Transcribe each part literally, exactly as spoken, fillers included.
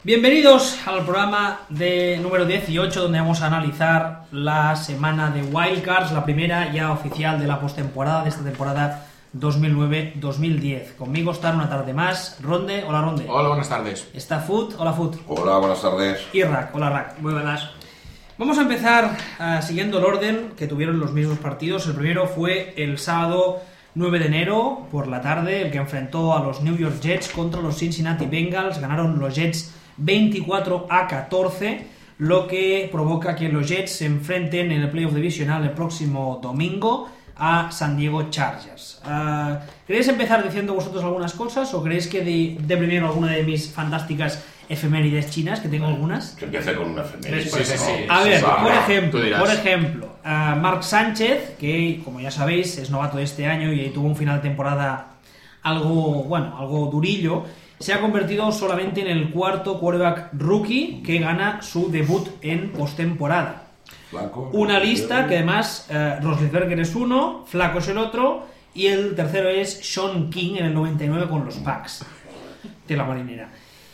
Bienvenidos al programa de número dieciocho, donde vamos a analizar la semana de Wildcards, la primera ya oficial de la postemporada de esta temporada dos mil nueve dos mil diez. Conmigo está una tarde más Ronde. Hola Ronde. Hola, buenas tardes. Está Foot. Hola Foot. Hola, buenas tardes. Y Rack. Hola Rack. Muy buenas. Vamos a empezar uh, siguiendo el orden que tuvieron los mismos partidos. El primero fue el sábado nueve de enero por la tarde, el que enfrentó a los New York Jets contra los Cincinnati Bengals. Ganaron los Jets veinticuatro a catorce, lo que provoca que los Jets se enfrenten en el playoff divisional el próximo domingo a San Diego Chargers. Uh, ¿Queréis empezar diciendo vosotros algunas cosas o queréis que de, de primero alguna de mis fantásticas efemérides chinas, que tengo algunas? Que empiece con una efeméride. Sí, sí, sí. A ver, Sí, por sí, ejemplo, tú dirás. por ejemplo, uh, Mark Sánchez, que como ya sabéis es novato de este año y tuvo un final de temporada algo, bueno, algo durillo, se ha convertido solamente en el cuarto quarterback rookie que gana su debut en postemporada. Flaco, Una lista que además eh, Roethlisberger es uno, Flaco es el otro y el tercero es Sean King en el noventa y nueve con los Packs de la marinera.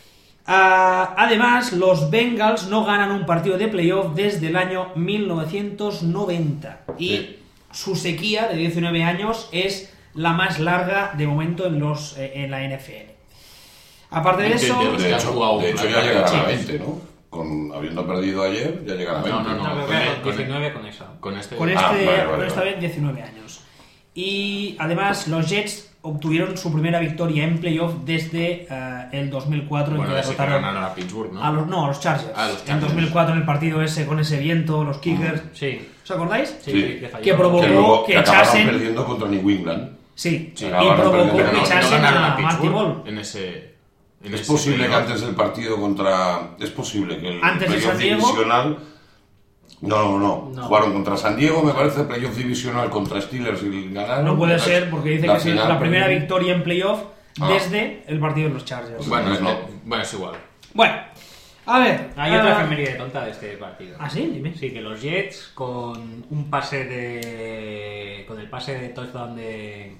Uh, además, los Bengals no ganan un partido de playoff desde el año mil novecientos noventa y Sí. su sequía de diecinueve años es la más larga de momento en, los, eh, en la N F L. Aparte de eso... De- de- De hecho, de hecho ya llegará a Sí. veinte, ¿no? Con, habiendo perdido ayer, ya llegará a veinte. No, no, no. No, con con, el- con el- diecinueve con esa. Con este. Con, este, Ah, vale, vale, con esta vale. vez diecinueve años. Y además los Jets obtuvieron su primera victoria en playoff desde uh, el dos mil cuatro, Bueno, en que ese que derrotaron ganaron a Pittsburgh, ¿no? a los, no, a los Chargers. Ah, los En Chargers. dos mil cuatro en el partido ese con ese viento, los kickers. Sí, ¿Os acordáis? sí, Sí. que falló. Que provocó- Que luego que que acabaron echasen- perdiendo contra New England. Sí, Sí, y acabaron provocó perdiendo, que Pero no, no echasen ganaron a a Marty Pittsburgh Ball. en ese. En Es ese posible que playoff. antes del partido contra... Es posible que el Antes de playoff San Diego. divisional... No, no, no, No. Jugaron contra San Diego, me parece, playoff divisional contra Steelers y ganaron. No puede La- ser porque dice que es final, la primera pero- victoria en playoff Ah. desde el partido de los Chargers. Bueno, es, No. bueno, es igual. Bueno, a ver. Hay otra ah, efeméride tonta de este partido. ¿Ah, sí? Dime. Sí, que los Jets con un pase de... con el pase de touchdown de...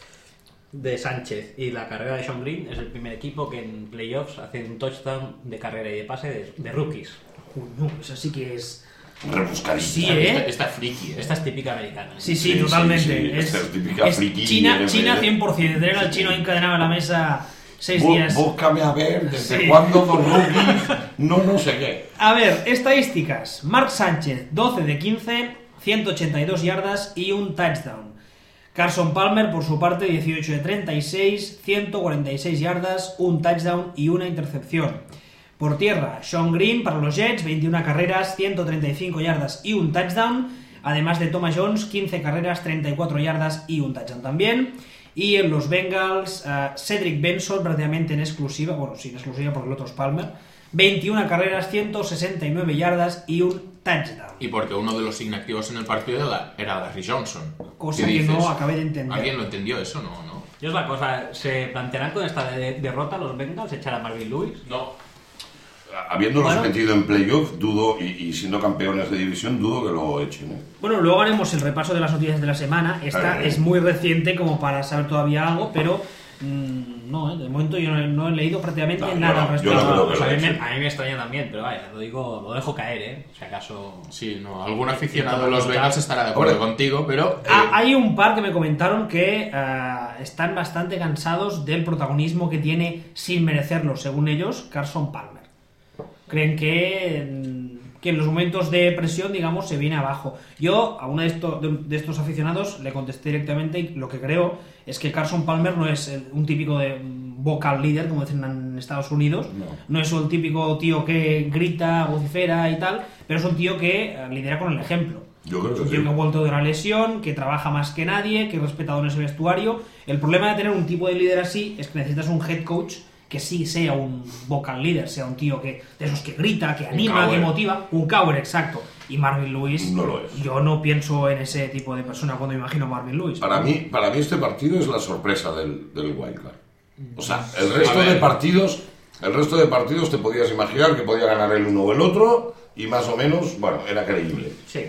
de Sánchez y la carrera de Sean Green es el primer equipo que en playoffs hace un touchdown de carrera y de pase de, de rookies. Uy, no, eso sí que es... Rebuscadito. Sí, Esta- ¿eh? Esta, esta friki, ¿eh? Esta es típica americana. Sí, sí, Sí, totalmente. sí, sí. Es, Esta es típica es friki China, N F L. China cien por ciento. Tener al chino encadenado en la mesa seis Bú- días. Búscame a ver desde Sí. cuándo dos rookies no no sé qué. A ver, estadísticas. Mark Sánchez, doce de quince, ciento ochenta y dos yardas y un touchdown. Carson Palmer, por su parte, dieciocho de treinta y seis, ciento cuarenta y seis yardas, un touchdown y una intercepción. Por tierra, Sean Green para los Jets, veintiuna carreras, ciento treinta y cinco yardas y un touchdown. Además de Thomas Jones, quince carreras, treinta y cuatro yardas y un touchdown también. Y en los Bengals, uh, Cedric Benson prácticamente en exclusiva, bueno, sin exclusiva porque el otro es Palmer, veintiuna carreras, ciento sesenta y nueve yardas y un touchdown. Y porque uno de los inactivos en el partido era, era Larry Johnson. Cosa ¿Qué que dices? no acabé de entender. ¿Alguien lo entendió eso? No, no. Y es la cosa, ¿se plantearán con esta de- derrota los Bengals echar a Marvin Lewis? No. Habiéndolos Bueno. metido en playoff, dudo, y, y siendo campeones de división, dudo que lo echen. ¿eh? Bueno, luego haremos el repaso de las noticias de la semana. Esta Eh. es muy reciente como para saber todavía algo, pero mmm, no, ¿eh? De momento yo no, no he leído prácticamente No, nada yo al no, respecto. yo no creo que Pues lo a, mí me, echen. a mí me extraña también, pero vaya, lo digo, lo dejo caer, ¿eh? Si acaso... Sí, no. Algún aficionado de los Bengals estará de acuerdo Hombre. contigo, pero. eh, Ah, hay un par que me comentaron que ah, están bastante cansados del protagonismo que tiene, sin merecerlo, según ellos, Carson Palmer. Creen que, mm, que en los momentos de presión, digamos, se viene abajo. Yo a uno de estos, de, de estos aficionados le contesté directamente y lo que creo es que Carson Palmer no es el- un típico de mm, vocal leader, como dicen en Estados Unidos. No. No es el típico tío que grita, vocifera y tal, pero es un tío que eh, lidera con el ejemplo. Yo creo Es que un sí. tío que ha vuelto de una lesión, que trabaja más que nadie, que es respetado en ese vestuario. El problema de tener un tipo de líder así es que necesitas un head coach que sí sea un vocal leader, sea un tío que de esos que grita, que anima, coward. que motiva. Un coward, exacto. Y Marvin Lewis, No lo es. yo no pienso en ese tipo de persona cuando imagino a Marvin Lewis. Para mí, para mí este partido es la sorpresa del, del Wildcard. O sea, el resto A ver. de partidos, el resto de partidos te podías imaginar que podía ganar el uno o el otro y más o menos, bueno, era creíble. Sí.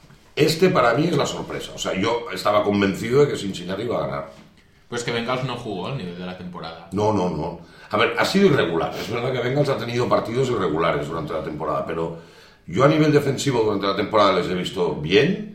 Este para mí es la sorpresa. O sea, yo estaba convencido de que Cincinnati iba a ganar. Pues que Bengals no jugó al nivel de la temporada. No, no, no. A ver, ha sido irregular. Es verdad que Bengals ha tenido partidos irregulares durante la temporada, pero yo a nivel defensivo durante la temporada les he visto bien.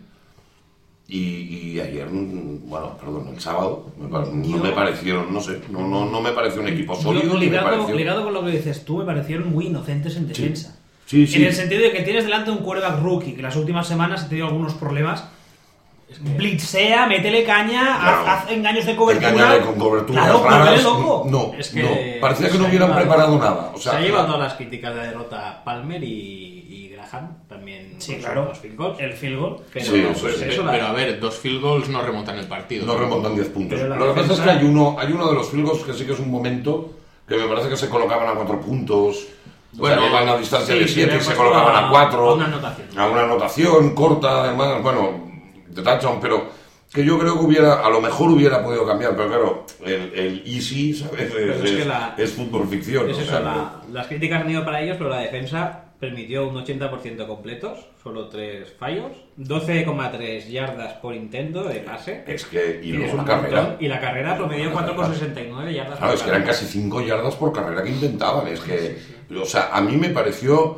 Y, y ayer, bueno, perdón, el sábado, me, no yo, me parecieron, no sé, no, no, no me pareció un equipo sólido. Yo, ligado, me pareció... ligado con lo que dices tú, me parecieron muy inocentes en defensa. Sí, sí, sí. En el sentido de que tienes delante un quarterback rookie que las últimas semanas ha tenido algunos problemas. Es que... Blitzea, métele caña, claro. haz, haz engaños de cobertura. Engañale con cobertura. Claro, raras, loco. No, es que no, parecía que no hubieran llevado, preparado nada. O sea, se ha llevado todas las críticas de la derrota Palmer y, y Graham también. Sí, claro. Los field goals. El field goal. Pero, sí, pues sí, eso pero, pero a ver, dos field goals no remontan el partido. No remontan diez puntos. Pero Lo que defensa... pasa es que hay uno, hay uno de los field goals que sí que es un momento que me parece que se colocaban a cuatro puntos. Bueno, o sea, iban a distancia sí, de siete y se pues colocaban a cuatro. A una anotación. A una anotación corta, además, bueno, de touchdown, pero que yo creo que hubiera, a lo mejor hubiera podido cambiar, pero claro, el, el easy, ¿sabes? Es, es, es, que la, es fútbol ficción. Es ¿no? eso, O sea, la, no. las críticas han ido para ellos, pero la defensa permitió un ochenta por ciento completos, solo tres fallos, doce coma tres yardas por intento de pase. Es que, y luego es la un carrera. montón, y la carrera promedió cuatro coma sesenta y nueve yardas Claro, por es que eran carrera. casi cinco yardas por carrera que intentaban. Es que, o sea, a mí me pareció,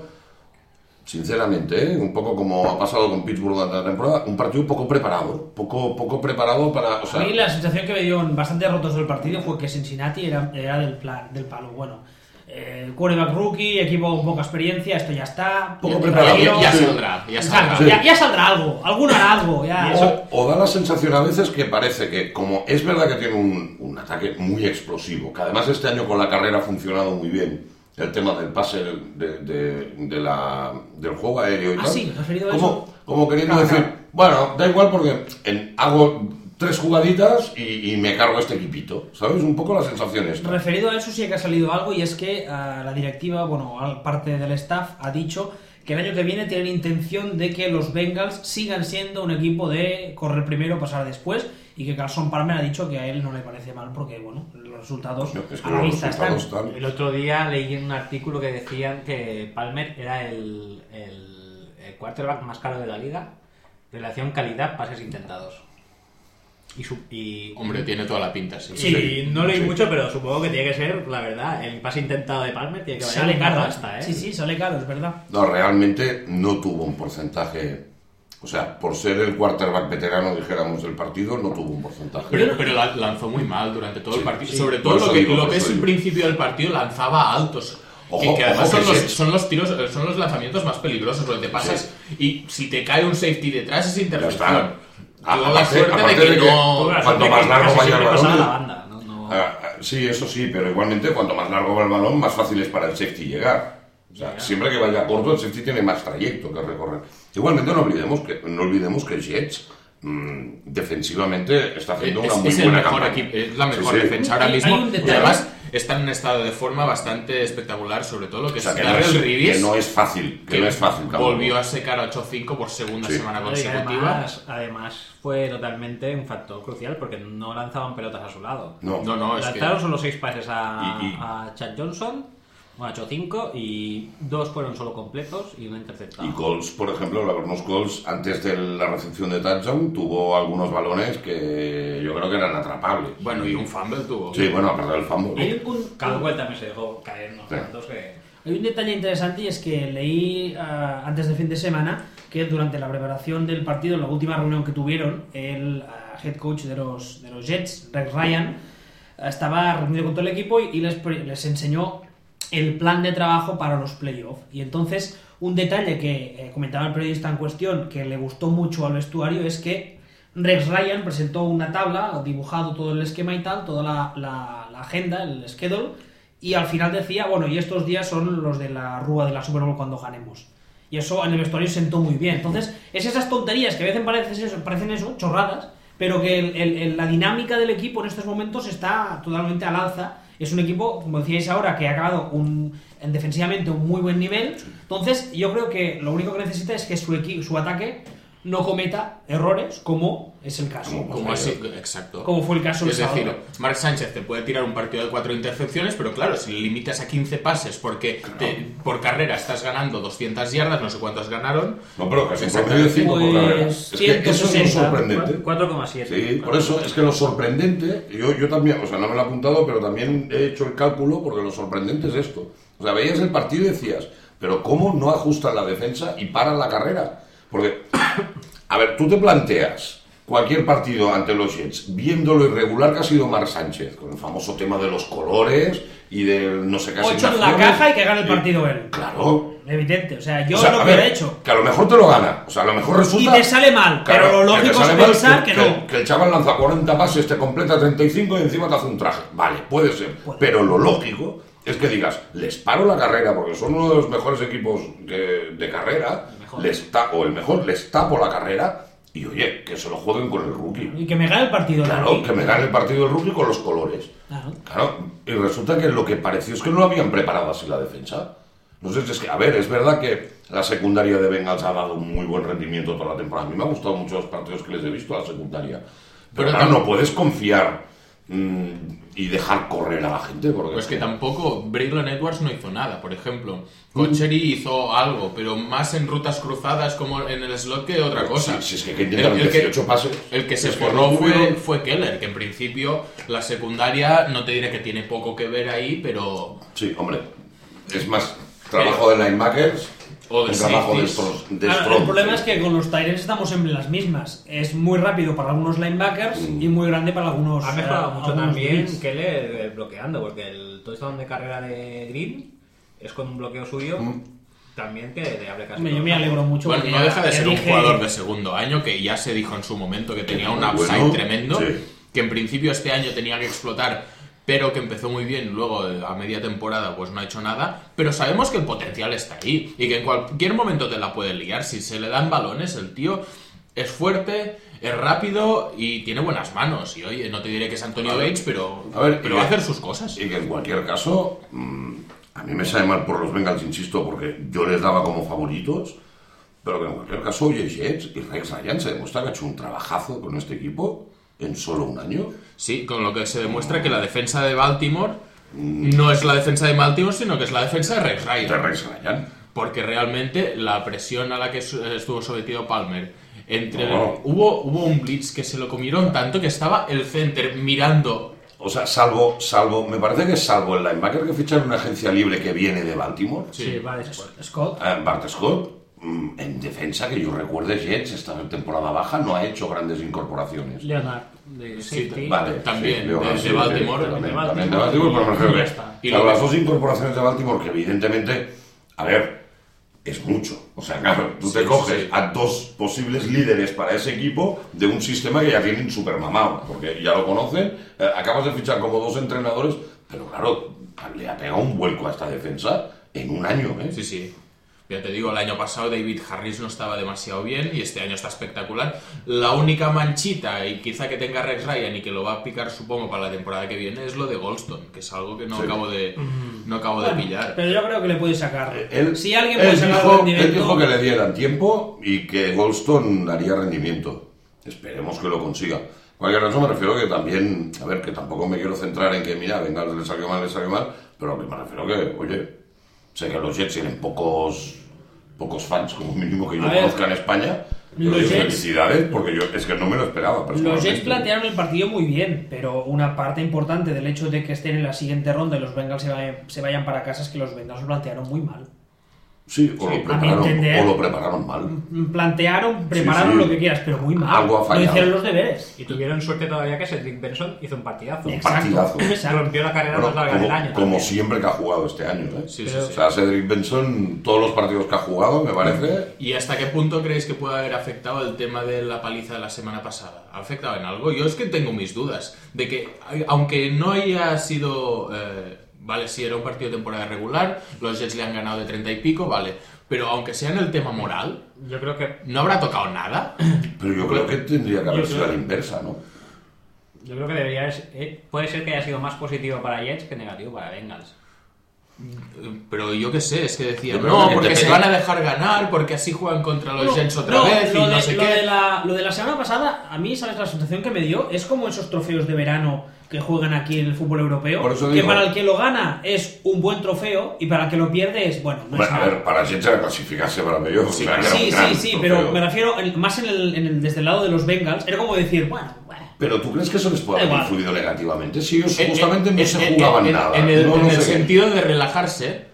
sinceramente, ¿eh? un poco como ha pasado con Pittsburgh durante la temporada, un partido poco preparado. Poco, poco preparado para. O sea, a mí la sensación que me dio en bastante rotos del partido fue que Cincinnati era, era del, plan, del palo. Bueno. Eh, quarterback rookie, equipo con poca experiencia, esto ya está. Poco Ya, preparado. ya, ya Sí. saldrá, ya saldrá. Sí. Ya, ya saldrá algo, alguno hará algo. Ya. O, o da la sensación a veces que parece que, como es verdad que tiene un, un ataque muy explosivo, que además este año con la carrera ha funcionado muy bien, el tema del pase de, de, de la, del juego aéreo y Ah, tal. sí, referido a como, eso. como queriendo Claro, decir, claro. bueno, da igual porque en, hago tres jugaditas y, y me cargo este equipito, ¿sabes? Un poco la sensación esta. Referido a eso sí que ha salido algo y es que uh, la directiva, bueno, parte del staff ha dicho que el año que viene tienen intención de que los Bengals sigan siendo un equipo de correr primero, pasar después, y que Carson Palmer ha dicho que a él no le parece mal porque, bueno, los resultados No, es que a la los vista están. resultados están. El otro día leí un artículo que decían que Palmer era el, el, el quarterback más caro de la liga, relación calidad-pases intentados. Y, su, y Hombre, tiene toda la pinta, sí. Sí, Sí, no leí sí. mucho, pero supongo que tiene que ser, la verdad, el pase intentado de Palmer tiene que valer Sale un caro, hasta, ¿eh? Sí, sí, sale caro, es verdad. No, realmente no tuvo un porcentaje. O sea, por ser el quarterback veterano, dijéramos, del partido, no tuvo un porcentaje. Pero, pero la- lanzó muy mal durante todo Sí, el partido. sí. Sobre Por todo eso lo que, digo, lo por que eso es el digo. principio del partido, lanzaba altos. Ojo, que, que además ojo son, que los, sí. son los tiros, son los lanzamientos más peligrosos, donde te pasas y si te cae un safety detrás es intercepción. Ah, Tuvo la aparte- suerte de aparte que de que- no... Tuve la Cuanto suerte más que largo casi vaya el siempre pasaba balón. la banda, ¿no? No- Ah, ah, sí, eso sí, pero igualmente cuanto más largo va el balón, más fácil es para el safety llegar. O sea, Ya. siempre que vaya corto, el safety tiene más trayecto que recorrer. Igualmente no olvidemos que, no olvidemos que Jets mmm, defensivamente está haciendo Es, una muy es el buena mejor campaña. equipo, es la mejor Sí, sí. defensa ahora Hay- mismo. hay un Y detalle. además está en un estado de forma bastante espectacular, sobre todo lo que O sea, es que no Darrell es, Reeves, que no es fácil, que, que no es fácil. tampoco. volvió a secar a ocho cinco por segunda Sí. semana Y consecutiva. además, además fue totalmente un factor crucial porque no lanzaban pelotas a su lado. No, No, no, es que... Lanzaron solo seis pases a, Y- y- a Chad Johnson, a ocho cinco, y dos fueron solo completos y una interceptada. Y Colts, por ejemplo, la Vernos Colts, antes de la recepción de touchdown, tuvo algunos balones que yo creo que eran atrapables. Bueno, y un fumble tuvo. Sí, bueno, a perder el fumble. Hay un, Caldwell también se dejó caer unos Sí. cuantos que... Hay un detalle interesante y es que leí uh, antes del fin de semana que durante la preparación del partido, en la última reunión que tuvieron, el uh, head coach de los, de los Jets, Rex Ryan, uh, estaba reunido con todo el equipo y, y les, les enseñó el plan de trabajo para los playoffs. Y entonces, un detalle que eh, comentaba el periodista en cuestión, que le gustó mucho al vestuario, es que Rex Ryan presentó una tabla, dibujado todo el esquema y tal, toda la, la, la agenda, el schedule, y al final decía, bueno, y estos días son los de la rúa de la Super Bowl cuando ganemos. Y eso en el vestuario sentó muy bien. Entonces, es esas tonterías que a veces parecen eso, parecen eso chorradas, pero que el, el, el, la dinámica del equipo en estos momentos está totalmente al alza. Es un equipo, como decíais ahora, que ha acabado un, en defensivamente un muy buen nivel. Entonces, yo creo que lo único que necesita es que su, equi- su ataque no cometa errores, como es el caso. Como- Como así, exacto. Como fue el caso Es del decir, sábado. Mark Sánchez te puede tirar un partido de cuatro intercepciones, pero claro, si le limitas a quince pases porque te- por carrera estás ganando doscientas yardas, no sé cuántas ganaron. No, pero casi un Exacto. promedio de cinco por Pues carrera. Es que eso es lo ciento sesenta. sorprendente. cuatro coma siete. Sí, por eso es que lo sorprendente, yo, yo también, o sea, no me lo he apuntado, pero también he hecho el cálculo porque lo sorprendente es esto. O sea, veías el partido y decías, pero ¿cómo no ajustan la defensa y paran la carrera? Porque, a ver, tú te planteas cualquier partido ante los Jets, viendo lo irregular que ha sido Mark Sánchez, con el famoso tema de los colores y del no sé qué Ocho en la asignaciones. caja y que gane el Y- partido él. Claro. Evidente, o sea, yo O sea, lo a que ver, he hecho. Que a lo mejor te lo gana. O sea, a lo mejor Y resulta... te sale mal, Claro, pero lo que te lógico es sale mal pensar que, que, no. que el chaval lanza cuarenta pases, te completa treinta y cinco y encima te hace un traje. Vale, puede ser. Puede. Pero lo lógico es que digas, les paro la carrera porque son uno de los mejores equipos de, de carrera, mejor. les ta- o el mejor, les tapo la carrera y oye, que se lo jueguen con el rookie. Y que me gane el partido. Claro, Dani. que me gane el partido del rookie con los colores. Claro. Claro, y resulta que lo que pareció es que no lo habían preparado así la defensa. No sé, es que, a ver, es verdad que la secundaria de Bengals ha dado un muy buen rendimiento toda la temporada. A mí me han gustado mucho los partidos que les he visto a la secundaria. Pero, Pero claro, tam- no puedes confiar mm, y dejar correr a la gente. Porque Pues que tampoco Braylon Edwards no hizo nada, por ejemplo. Cochery hizo algo, pero más en rutas cruzadas como en el slot que otra cosa. Si, si es que, que intentaron El- el que- dieciocho pases. El que se es que forró no fue, tuvieron- fue Keller, que en principio la secundaria no te diré que tiene poco que ver ahí, pero... Sí, hombre. Es más trabajo de linebackers O de un trabajo de safeties. estos. De Claro, strong, el problema sí. es que con los Tyrants estamos en las mismas. Es muy rápido para algunos linebackers y muy grande para algunos. Ha mejorado eh, mucho algunos también blitz. Keller eh, bloqueando, porque el touchdown de carrera de Green es con un bloqueo suyo también que le abre casi. Hombre, yo todo me el campo. alegro mucho. Bueno, porque no ya- deja de ya ser un dije- jugador de segundo año que ya se dijo en su momento que tenía un muy upside bueno, tremendo, sí. que en principio este año tenía que explotar, pero que empezó muy bien, luego eh, a media temporada pues no ha hecho nada, pero sabemos que el potencial está ahí y que en cualquier momento te la puede liar. Si se le dan balones, el tío es fuerte, es rápido y tiene buenas manos. Y oye, no te diré que es Antonio A ver, Bates, pero, a ver, pero y va a que- hacer sus cosas. Y que en cualquier caso, mm, a mí me sabe mal por los Bengals, insisto, porque yo les daba como favoritos, pero que en cualquier caso, oye, Jets y Rex Ryan se demuestra que ha hecho un trabajazo con este equipo en solo un año. Sí, con lo que se demuestra que la defensa de Baltimore no es la defensa de Baltimore, sino que es la defensa de Rex Ryan. De Rex Ryan. Porque realmente la presión a la que su- estuvo sometido Palmer, entre No. hubo, hubo un blitz que se lo comieron tanto que estaba el center mirando. O sea, salvo, salvo, me parece que salvo el linebacker que ficha en una agencia libre que viene de Baltimore, Sí, va después. Scott. eh, Bart Scott, mm, en defensa que yo recuerde, Jets esta temporada baja no ha hecho grandes incorporaciones. Leonard. De Sí, safety. Vale, También, sí, de- Leonard, de sí, Baltimore, sí, de también, Baltimore, también de Baltimore, pero me refiero y que ya está. Y claro, lo- las dos incorporaciones de Baltimore, que evidentemente, a ver, es mucho. O sea, claro, tú Sí, te coges sí. a dos posibles líderes para ese equipo de un sistema que ya tienen super mamado, porque ya lo conocen, eh, acabas de fichar como dos entrenadores, pero claro, le ha pegado un vuelco a esta defensa en un año, ¿eh? Sí, sí. Ya te digo, el año pasado David Harris no estaba demasiado bien y este año está espectacular. La única manchita, y quizá que tenga Rex Ryan y que lo va a picar supongo para la temporada que viene, es lo de Goldstone, que es algo que no Sí. acabo de no acabo de Bueno, pillar. pero yo creo que le puede sacar. Él, si alguien él puede sacar dijo, él rendimiento. dijo que le dieran tiempo y que Goldstone haría rendimiento. Esperemos que lo consiga. Cualquier caso me refiero que también, a ver, que tampoco me quiero centrar en que, mira, venga, le salió mal, le salió mal, pero que me refiero que, oye, sé que los Jets tienen pocos pocos fans, como mínimo que yo A ver, conozca en España. los Oye, Jets- felicidades, porque yo es que no me lo esperaba. Los personalmente. Jets plantearon el partido muy bien, pero una parte importante del hecho de que estén en la siguiente ronda y los Bengals se vayan, se vayan para casa es que los Bengals lo plantearon muy mal. Sí, o, Sí, lo a prepararon, mi entender. o lo prepararon mal. Plantearon, prepararon sí. lo que quieras, pero muy mal. Algo ha No fallado. hicieron los deberes. Y tuvieron suerte todavía que Cedric Benson hizo un partidazo. Un partidazo. Exacto. Rompió la carrera Bueno, más larga como, del año. como también. siempre que ha jugado este año, ¿eh? Sí, Pero- sí, O sí. sea, Cedric Benson, todos los partidos que ha jugado, me parece. ¿Y hasta qué punto creéis que puede haber afectado el tema de la paliza de la semana pasada? ¿Ha afectado en algo? Yo es que tengo mis dudas. De que, aunque no haya sido... eh, vale, sí, era un partido de temporada regular, los Jets le han ganado de treinta y pico, vale. Pero aunque sea en el tema moral, Yo creo que ¿no habrá tocado nada? Pero yo creo que tendría que haber Yo sido creo- a la inversa, ¿no? yo creo que debería es- eh, puede ser que haya sido más positivo para Jets que negativo para Bengals. Pero yo qué sé, es que decía, Yo creo no, que porque depende- se van a dejar ganar, porque así juegan contra los No, Jets otra no, vez y lo no de, sé lo qué. de la, lo de la semana pasada, a mí, ¿sabes? La sensación que me dio es como esos trofeos de verano que juegan aquí en el fútbol europeo, Por eso que digo- para el que lo gana es un buen trofeo y para el que lo pierde es, bueno, no Bueno, es a nada. ver, para Jets era clasificarse para playoffs. Sí, o sea, que era Sí, un gran sí, sí, trofeo. pero me refiero en- más en el, en el- desde el lado de los Bengals, era como decir, bueno, bueno. Pero ¿tú crees que eso les puede Da haber igual. influido negativamente? Si ellos En- justamente en- no en- se en- jugaban en- nada. En el, no, en no el sé qué. sentido de relajarse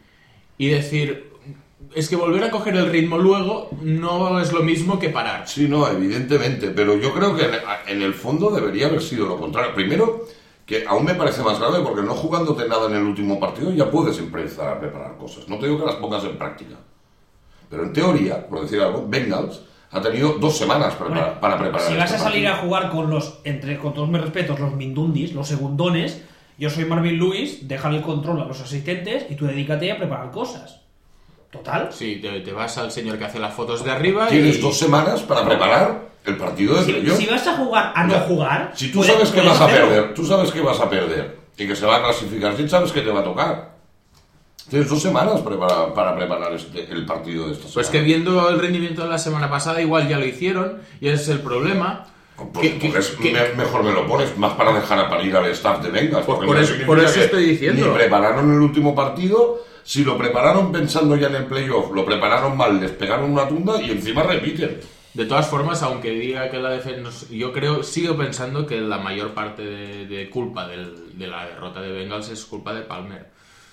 y decir, es que volver a coger el ritmo luego no es lo mismo que parar. Sí, no, evidentemente, pero yo creo que en, en el fondo debería haber sido lo contrario. Primero, que aún me parece más grave porque no jugándote nada en el último partido ya puedes empezar a preparar cosas. No te digo que las pongas en práctica. Pero en teoría, por decir algo, Bengals ha tenido dos semanas para, Bueno, para preparar si vas este a salir a partido. jugar con los, entre con todos mis respetos, los mindundis, los segundones, yo soy Marvin Lewis, déjale el control a los asistentes y tú dedícate a preparar cosas. Total. Sí, te, te vas al señor que hace las fotos de arriba Tienes y... dos semanas para preparar el partido de Si, playoff. si vas a jugar a no Ya. jugar, Si tú puedes- sabes que puedes vas a hacerlo. perder, tú sabes que vas a perder y que se va a clasificar, si sabes que te va a tocar. Tienes dos semanas para, para preparar este- el partido de esta semana. Pues que viendo el rendimiento de la semana pasada igual ya lo hicieron y ese es el problema. Pues, que- que- pues que- me- mejor me lo pones, más para dejar a parir al staff de Bengals. Pues porque por no eso- significa por eso que estoy diciendo. Ni prepararon el último partido, si lo prepararon pensando ya en el playoff, lo prepararon mal, les pegaron una tunda y encima repiten. De todas formas, aunque diga que la defensa... Yo creo, sigo pensando que la mayor parte de, de culpa del- de la derrota de Bengals es culpa de Palmer.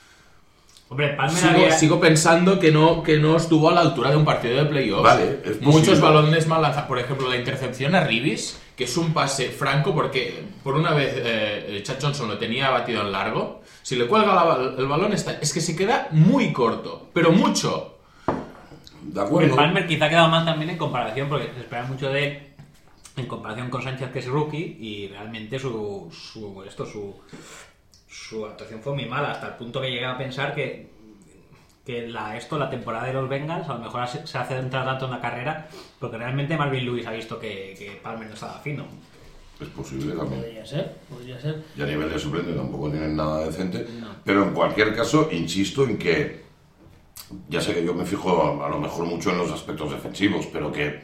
Hombre, Palmer Sigo, había... sigo pensando que no, que no estuvo a la altura de un partido de playoffs. Vale, es Muchos posible. balones mal lanzados. Por ejemplo, la intercepción a Reeves, que es un pase franco porque por una vez eh, Chad Johnson lo tenía batido en largo. Si le cuelga la- el balón, está, es que se queda muy corto, pero mucho. ¿De El acuerdo? Palmer quizá ha quedado mal también en comparación, porque se espera mucho de él en comparación con Sánchez, que es rookie, y realmente su, su, esto, su, su actuación fue muy mala, hasta el punto que llegué a pensar que, que la, esto, la temporada de los Bengals, a lo mejor se, se ha centrado tanto en la carrera, porque realmente Marvin Lewis ha visto que, que Palmer no estaba fino. Es posible también. Podría ser, podría ser. Y a nivel de suplente tampoco tienen nada decente. Pero en cualquier caso, insisto en que, ya sé que yo me fijo a, a lo mejor mucho en los aspectos defensivos, pero que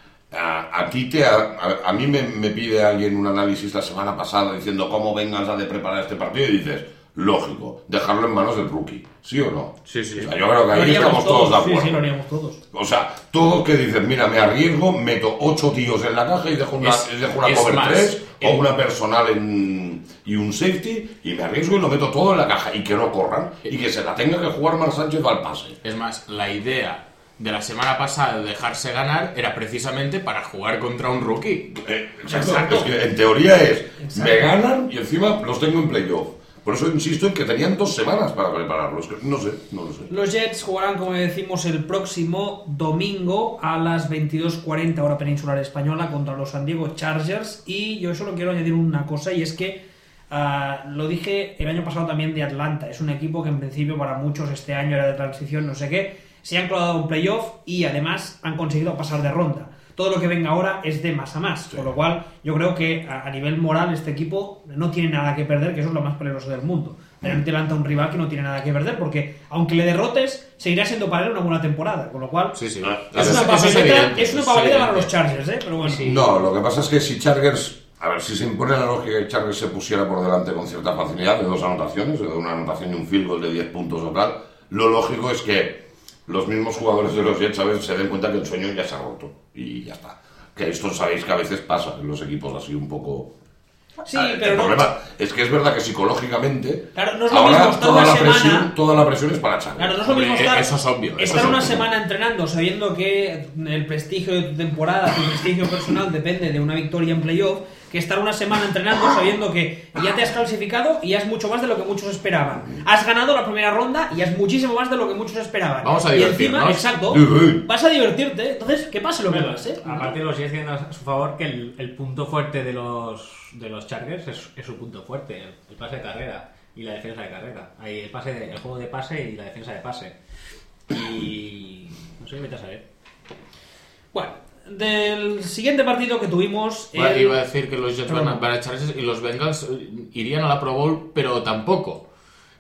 a, a ti te, a, a- a mí me, me pide alguien un análisis la semana pasada diciendo cómo vengas a de preparar este partido y dices, lógico, dejarlo en manos del rookie, ¿sí o no? Sí, sí. O sea, yo creo que Lo ahí haríamos estamos todos de acuerdo. Sí, sí, lo haríamos todos. O sea, todos que dicen, mira, me arriesgo, meto ocho tíos en la caja y dejo una, Es- y dejo una es cover más, tres o el- una personal en, y un safety y me arriesgo y lo meto todo en la caja y que no corran y que se la tenga que jugar Mark Sánchez al pase. Es más, la idea de la semana pasada de dejarse ganar era precisamente para jugar contra un rookie. Eh, exacto. Exacto. Es que en teoría es, Exacto. me ganan y encima los tengo en playoff. Por eso insisto en que tenían dos semanas para prepararlos. que No sé, no lo sé. Los Jets jugarán, como decimos, el próximo domingo a las veintidós cuarenta hora peninsular española contra los San Diego Chargers. Y yo solo quiero añadir una cosa, y es que ah, lo dije el año pasado también de Atlanta. Es un equipo que en principio para muchos este año era de transición, no sé qué. Se han clavado un playoff y además han conseguido pasar de ronda. Todo lo que venga ahora es de más a más, Sí. con lo cual yo creo que a, a nivel moral este equipo no tiene nada que perder, que eso es lo más peligroso del mundo. Tener delante a un rival que no tiene nada que perder, porque aunque le derrotes, seguirá siendo para él una buena temporada, con lo cual Sí, sí. Ah, es, Eso- una eso es papeleta, evidente, es una eso es papeleta para evidente. los Chargers, ¿eh? Pero bueno, Sí. No, lo que pasa es que si Chargers, a ver, si se impone la lógica que Chargers se pusiera por delante con cierta facilidad de dos anotaciones, de una anotación y un field goal de diez puntos o tal, lo lógico es que los mismos jugadores de los Jets, ¿sabes?, se den cuenta que el sueño ya se ha roto y ya está. Que esto sabéis que a veces pasa en los equipos así un poco... sí, Ah, pero el no. problema es que es verdad que psicológicamente Claro, no es lo ahora mismo estar toda una la semana- presión, toda la presión es para Chargers. Claro, no es lo Hombre, mismo estar, eso es obvio, eso estar es una obvio. semana entrenando sabiendo que el prestigio de tu temporada, tu prestigio personal depende de una victoria en playoff, que estar una semana entrenando sabiendo que ya te has clasificado y ya es mucho más de lo que muchos esperaban. Has ganado la primera ronda y ya es muchísimo más de lo que muchos esperaban. Vamos a y divertirnos. encima, exacto, Sí, sí. vas a divertirte. Entonces, que pase lo que pase. Aparte de los Jets tienen a su favor que el, el punto fuerte de los de los Chargers es, es su punto fuerte, el, el pase de carrera y la defensa de carrera. Ahí el pase de- el juego de pase y la defensa de pase. Y no sé, vete a saber. Bueno, del siguiente partido que tuvimos... Bueno, el- iba a decir que los Jets van a, Perdón. van a Chargers y los Bengals eh, irían a la Pro Bowl, pero tampoco. Que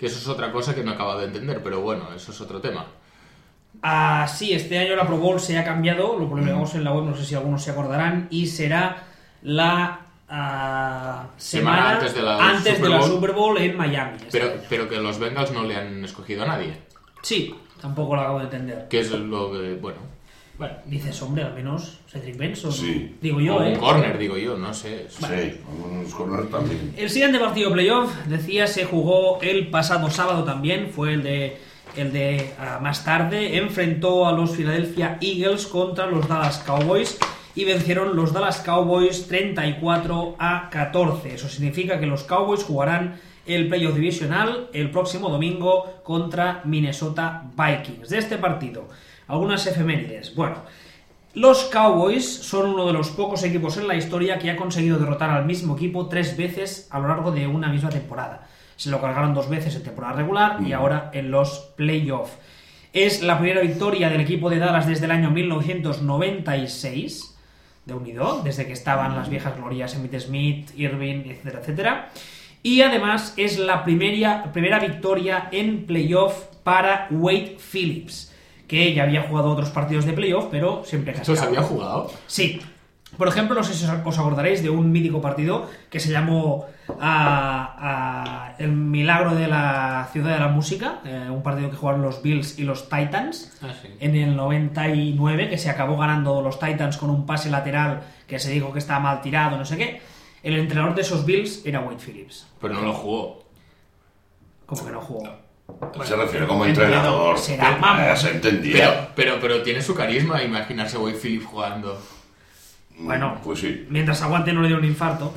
Que eso es otra cosa que no he acabado de entender, pero bueno, eso es otro tema. Ah, sí, este año la Pro Bowl se ha cambiado, lo publicamos en la web, no sé si algunos se acordarán, y será la uh, semana, semana antes de la, antes Super, de la Bowl, Super Bowl en Miami. Pero, pero que los Bengals no le han escogido a nadie. Sí, tampoco lo acabo de entender. Que es lo que, bueno... Bueno, dices, hombre, al menos Cedric Benson. Sí. Digo yo, o ¿eh? un corner, digo yo, no sé. Bueno. Sí, unos corners también. El siguiente partido playoff, decía, se jugó el pasado sábado también, fue el de el de uh, más tarde, enfrentó a los Philadelphia Eagles contra los Dallas Cowboys y vencieron los Dallas Cowboys treinta y cuatro a catorce. Eso significa que los Cowboys jugarán el playoff divisional el próximo domingo contra Minnesota Vikings. De este partido, algunas efemérides. Bueno, los Cowboys son uno de los pocos equipos en la historia que ha conseguido derrotar al mismo equipo tres veces a lo largo de una misma temporada. Se lo cargaron dos veces en temporada regular y ahora en los playoffs. Es la primera victoria del equipo de Dallas desde el año mil novecientos noventa y seis, de unido, desde que estaban las viejas glorias Emmitt Smith, Irving, etcétera, etcétera. Y además es la primera, primera victoria en playoff para Wade Phillips, que ya había jugado otros partidos de playoff, pero siempre cascaba. ¿Eso se había jugado? Sí. Por ejemplo, no sé si os acordaréis de un mítico partido que se llamó a, a El Milagro de la Ciudad de la Música, eh, un partido que jugaron los Bills y los Titans ah, sí. en el noventa y nueve, que se acabó ganando los Titans con un pase lateral que se dijo que estaba mal tirado, no sé qué. El entrenador de esos Bills era Wade Phillips. Pero no lo jugó. ¿Cómo que no jugó? Bueno, se refiere como entrenador. Será, vamos. Se entendía. Pero, pero, pero tiene su carisma imaginarse a Wade Phillips jugando. Bueno, pues sí. Mientras aguante no le dio un infarto.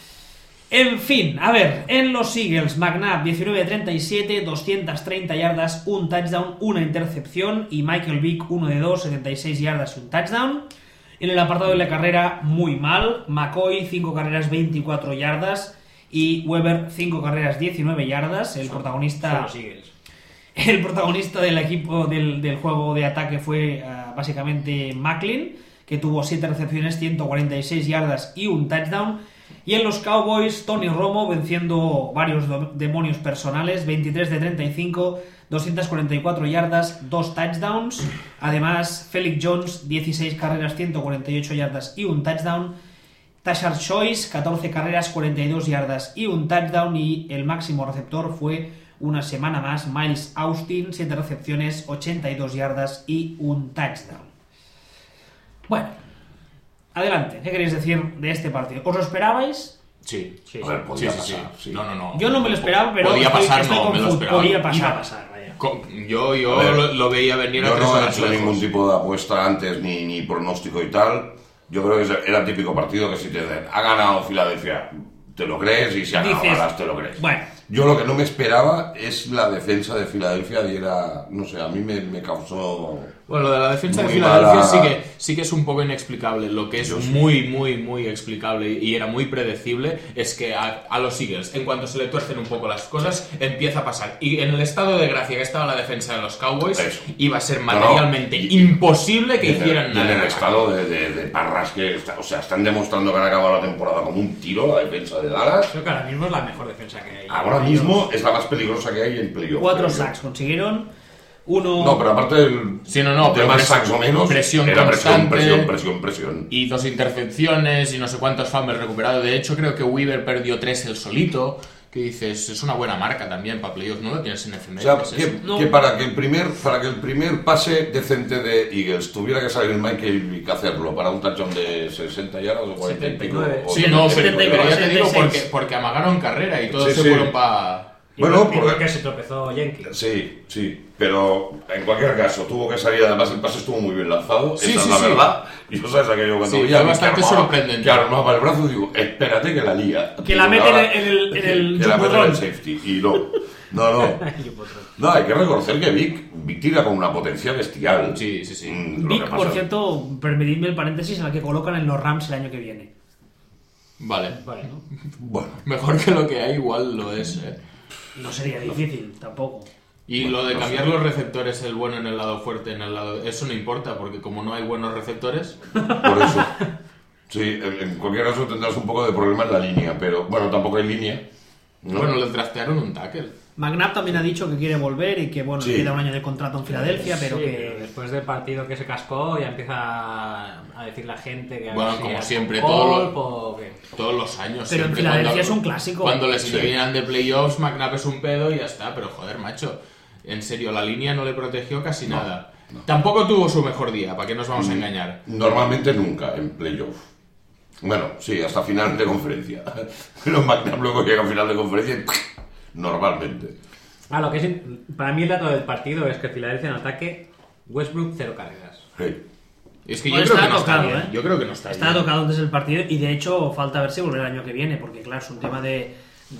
En fin, a ver, en los Eagles, McNabb diecinueve de treinta y siete, doscientas treinta yardas, un touchdown, una intercepción, y Michael Vick uno de dos, setenta y seis yardas y un touchdown. En el apartado de la carrera, muy mal. McCoy cinco carreras, veinticuatro yardas, y Weber cinco carreras, diecinueve yardas. El protagonista el protagonista del equipo del, del juego de ataque fue uh, básicamente Macklin, que tuvo siete recepciones, ciento cuarenta y seis yardas y un touchdown. Y en los Cowboys, Tony Romo venciendo varios do- demonios personales, veintitrés de treinta y cinco, doscientas cuarenta y cuatro yardas, dos touchdowns. Además, Felix Jones, dieciséis carreras, ciento cuarenta y ocho yardas y un touchdown. Tashard Choice, catorce carreras, cuarenta y dos yardas y un touchdown. Y el máximo receptor fue una semana más Miles Austin, siete recepciones, ochenta y dos yardas y un touchdown. Bueno, adelante, ¿qué queréis decir de este partido? ¿Os lo esperabais? Sí, Sí, A ver, podía sí, sí, pasar. sí. Sí. No, no, no. Yo no me lo esperaba, pero podía estoy, pasar, estoy no, me lo confuso. esperaba. Podía pasar. Iba a pasar, vaya. Co- Yo, yo A ver, lo, lo veía venir a Yo tres no he horas hecho lejos. ningún tipo de apuesta antes, ni, ni pronóstico y tal. Yo creo que era el típico partido que si te ha ganado Filadelfia, te lo crees, y si ha ganado Dices, Dallas, te lo crees. bueno. Yo lo que no me esperaba es la defensa de Filadelfia, y era, no sé, a mí me, me causó... Bueno, lo de la defensa de Muy Filadelfia mala. sí que, sí que es un poco inexplicable. Lo que es Yo sí. muy, muy, muy explicable y era muy predecible es que a, a los Eagles, en cuanto se le tuercen un poco las cosas, empieza a pasar. Y en el estado de gracia que estaba la defensa de los Cowboys, Eso. iba a ser No, no. materialmente Y- imposible que y en el- hicieran y nada. en el estado de, de, de parras que... está- o sea, están demostrando que han acabado la temporada como un tiro, la defensa de Dallas. Creo que ahora mismo es la mejor defensa que hay. Ahora mismo es la más peligrosa que hay en playoff. Cuatro creo yo. sacks consiguieron. Uno. No, pero aparte del Sí, no, no, de pero más presión- sacks o menos, presión era presión, constante. presión, presión, presión. Y dos intercepciones y no sé cuántos fumbles recuperados. De hecho, creo que Weaver perdió tres él solito. Que dices, es una buena marca también para playoffs, ¿no? Lo tienes en F M. O sea, ¿qué es que, eso? No. que para que el primer para que el primer pase decente de Eagles tuviera que salir Michael Vick a hacerlo para un touchdown de sesenta yardas o cuarenta y pico, setenta y nueve. o Sí, no, pero, setenta y pero ya te setenta y digo seis. porque, porque amagaron carrera y todos Sí, se sí. fueron para... Y Bueno, porque, porque- porque se tropezó Jenkins. Sí, sí, pero en cualquier caso tuvo que salir, además el pase estuvo muy bien lanzado, Sí, esa sí, es la sí. verdad. Y yo sabes aquello cuando Sí, veía fue a Vick bastante que armaba- sorprendente. que armaba el brazo, digo, espérate que la lía. Que la Digo, mete ahora- en el- en el que la mete en chupurrón. el safety, y no, no, no. No, hay que reconocer que Vic, Vic tira con una potencia bestial. Sí, sí, sí. Mm, lo Vic, que por pasa- cierto, permitidme el paréntesis, en la que colocan en los Rams el año que viene. Vale. Vale, ¿no? Bueno, Mejor que lo que hay, igual lo es, ¿eh? No sería difícil, tampoco. Y lo de no cambiar sé. los receptores, el bueno en el lado fuerte, en el lado... Eso no importa, porque como no hay buenos receptores... por eso. Sí, en, en cualquier caso tendrás un poco de problema en la línea, pero bueno, tampoco hay línea. ¿no? Bueno, le trastearon un tackle. McNabb también ha dicho que quiere volver y que bueno, Sí. le queda un año de contrato en Filadelfia, pero Sí, que después del partido que se cascó ya empieza a decir la gente que a Bueno, ver si como era siempre, con todo lo- golpe o qué. Todos los años. Pero en siempre, Filadelfia cuando- es un clásico. Cuando les Sí. eliminan de playoffs, McNabb es un pedo y ya está. Pero joder, macho. En serio, la línea no le protegió casi No, nada. no. Tampoco tuvo su mejor día, ¿para qué nos vamos a engañar? Normalmente nunca en playoff. Bueno, sí, hasta final de conferencia. Pero McNabb luego llega a final de conferencia y normalmente. Ah, lo que es, para mí el dato del partido es que Filadelfia en ataque, Westbrook cero cargas. Sí. Es que yo Bueno, creo está que no está tocado, bien. ¿eh? Yo creo que no está, está bien. tocado antes del partido y de hecho falta ver si volverá el año que viene, porque claro, es un tema de,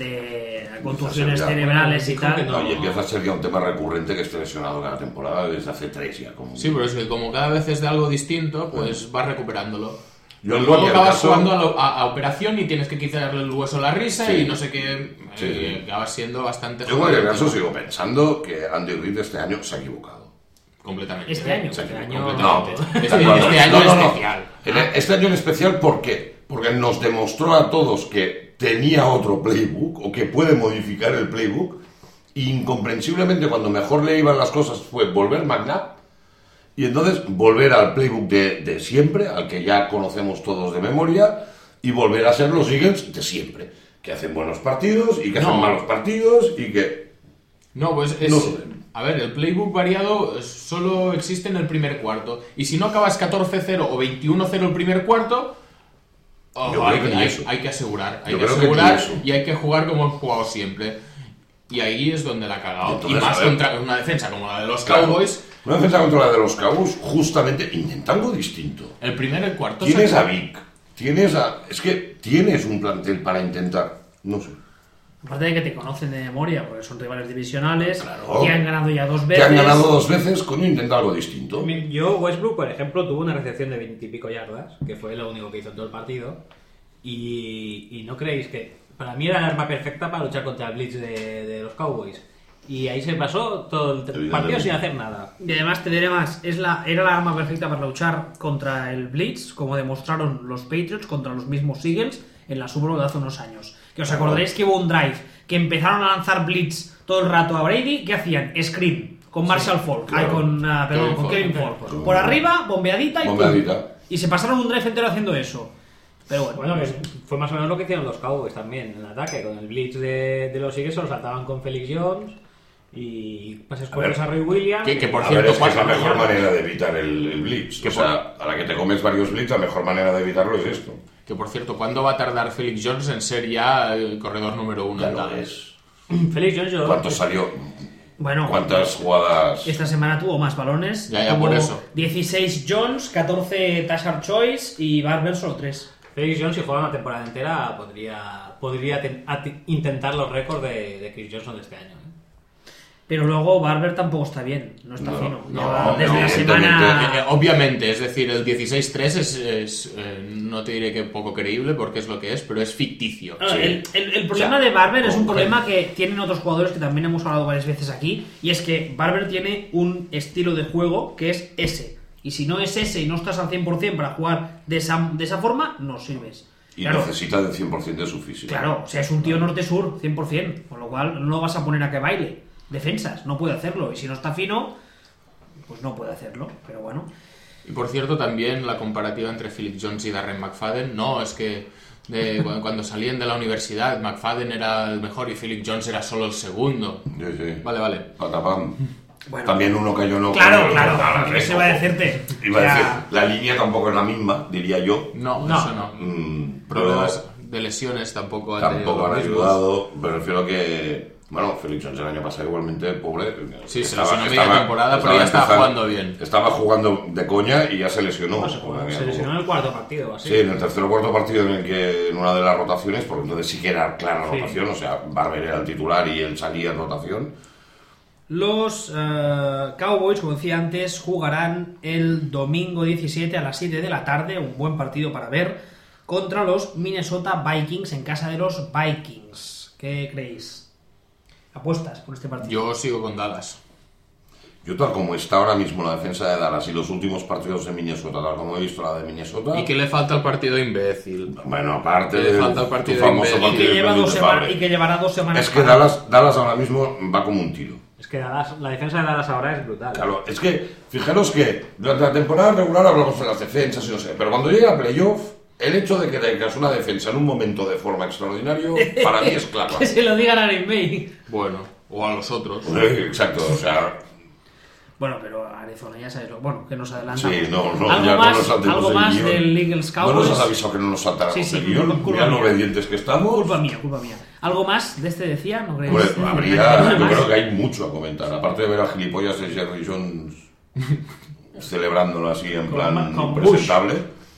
de contusiones ya. cerebrales y Dijo tal. que No, No. y empieza a ser ya un tema recurrente que esté lesionado cada temporada desde hace tres ya. Como... Sí, pero es que como cada vez es de algo distinto, pues vas recuperándolo. Yo en Luego cualquier acabas caso- jugando a, lo- a- a operación y tienes que quitarle el hueso a la risa Sí. y no sé qué. Sí, eh, sí. acabas siendo bastante Yo en cualquier jodido. caso sigo pensando que Andy Reid este año se ha equivocado. Completamente. Este año. Se ha Este equivocado. año- No, Este- tal cual. este año No, no, no. especial. En e- Este año en especial, ¿por qué? Porque nos demostró a todos que tenía otro playbook o que puede modificar el playbook. E incomprensiblemente, cuando mejor le iban las cosas fue volver McNabb y entonces volver al playbook de, de siempre, al que ya conocemos todos de memoria, y volver a ser los Eagles de siempre, que hacen buenos partidos y que No. hacen malos partidos y que... No, pues es. No sé. A ver, el playbook variado eh, solo existe en el primer cuarto. Y si no acabas catorce cero o veintiuno cero el primer cuarto, oh, Yo hay, creo que hay- ni eso. hay que asegurar. Hay Yo que creo que ni asegurar eso. y hay que jugar como han jugado siempre. Y ahí es donde la ha cagado. Entonces, y más a ver. contra una defensa como la de los Claro, Cowboys. una defensa contra la de los Cowboys, justamente intenta algo distinto. El primer y el cuarto. Tienes sacó- a Vic, tienes a... Es que tienes un plantel para intentar, no sé, Aparte de que te conocen de memoria, porque son rivales divisionales, Claro. que han ganado ya dos que veces. han ganado dos veces, coño, intenta algo distinto. Yo, Westbrook, por ejemplo, tuvo una recepción de veintipico yardas, que fue lo único que hizo en todo el partido. Y, y no creéis que para mí era el arma perfecta para luchar contra el blitz de, de los Cowboys. Y ahí se pasó todo el Evidentemente. partido sin hacer nada. Y además te diré más, es la, era la arma perfecta para luchar contra el Blitz, como demostraron los Patriots contra los mismos Eagles en la Super Bowl de hace unos años. Que os Claro. acordaréis que hubo un drive que empezaron a lanzar Blitz todo el rato a Brady, ¿qué hacían? Screen, con Marshall Falk, claro. ay, con, ah, perdón, Kevin con Falk, Kevin Kevin Falk. Falk. Por arriba, bombeadita y pum. Bombeadita. Y se pasaron un drive entero haciendo eso. Pero bueno, Bueno, que fue más o menos lo que hicieron los Cowboys también en el ataque. Con el blitz de, de los Eagles se lo saltaban con Felix Jones y pases A cortos ver. a Roy Williams. Que- que por A cierto, ver, es que es la ¿cuánto- mejor manera de evitar el, el blitz. Que O sea, a la que te comes varios blitz, la mejor manera de evitarlo es esto. Que por cierto, ¿cuándo va a tardar Felix Jones en ser ya el corredor número uno? Ya en lo Dallas? es. Felix Jones, yo- ¿Cuánto salió? bueno. ¿Cuántas jugadas? Esta semana tuvo más balones. Ya, ya, Tuvo por eso. dieciséis Jones, catorce Tashard Choice y Barber solo tres. Felix Jones, si juega una temporada entera, podría, podría ten- ati- intentar los récords de, de Chris Johnson de este año. ¿eh? Pero luego Barber tampoco está bien, no está No, fino. no, Lleva desde la evidentemente. Eh, semana. eh, obviamente, es decir, el dieciséis tres es, es, eh, no te diré que poco creíble porque es lo que es, pero es ficticio. Ah, Sí. El, el- el problema O sea, de Barber es un con- problema que tienen otros jugadores que también hemos hablado varias veces aquí, y es que Barber tiene un estilo de juego que es ese. Y si no es ese y no estás al cien por ciento para jugar de esa, de esa forma, no sirves. Y Claro, necesita del cien por ciento de su físico. claro, o sea, es un tío norte-sur, cien por ciento, con lo cual no lo vas a poner a que baile. Defensas, no puede hacerlo. Y si no está fino, pues no puede hacerlo. Pero bueno. Y por cierto, también la comparativa entre Philip Jones y Darren McFadden, no, es que de- cu- cuando salían de la universidad, McFadden era el mejor y Philip Jones era solo el segundo. Sí, sí. Vale, vale. Patapam. Bueno. También uno cayó no. Claro, cayó, claro. nada, ¿Qué se ojo. va a decirte? Iba O sea, a decir, la línea tampoco es la misma, diría yo. No, No. eso no. Mm, Problemas de lesiones tampoco han tenido Tampoco han los mismos. ayudado. Me refiero que. Bueno, Felix Jones el año pasado igualmente, pobre. Sí, se lesionó media temporada, pero ya estaba empezando- jugando bien. Estaba jugando de coña y ya se lesionó. No, se, Bueno, se lesionó en el cuarto partido o así. Sí, en el tercer o cuarto partido en el que en una de las rotaciones, porque entonces sí que era clara Sí. rotación, o sea, Barber era el titular y él salía en rotación. Los eh, Cowboys, como decía antes, jugarán el domingo diecisiete a las siete de la tarde, un buen partido para ver, contra los Minnesota Vikings en casa de los Vikings. ¿Qué creéis? ¿Apuestas por este partido? Yo sigo con Dallas. Yo tal como está ahora mismo la defensa de Dallas y los últimos partidos de Minnesota, tal como he visto la de Minnesota... ¿Y qué le falta al partido imbécil? Bueno, aparte ¿Qué le de falta al partido tu famoso imbécil? Y que, partido lleva imbécil dos de semanas, Favre. y que llevará dos semanas. Es que para- Dallas, Dallas ahora mismo va como un tiro. Es que Dallas, la defensa de Dallas ahora es brutal. Claro, es que, fijaros que durante la temporada regular hablamos de las defensas y no sé, pero cuando llega a playoff, el hecho de que tengas una defensa en un momento de forma extraordinario, para mí es clave. Que se lo digan a Green Bay. Bueno, o a los otros. Eh, Exacto, o sea... Bueno, pero Arizona ya sabes lo... Bueno, que nos adelantamos. Sí, no, no, algo ya más, no nos saltemos algo el más guión. del Eagles No Cowboys. nos has avisado que no nos saltáramos Sí, sí, el guión, culpa- culpa ya lo mía. obedientes que estamos. Culpa mía, culpa mía. ¿Algo más de este decía? ¿No creéis? Hombre, ¿No habría, hay yo más? creo que hay mucho a comentar. Aparte de ver a gilipollas de Jerry Jones celebrándolo así en Con plan Ma- con presentable.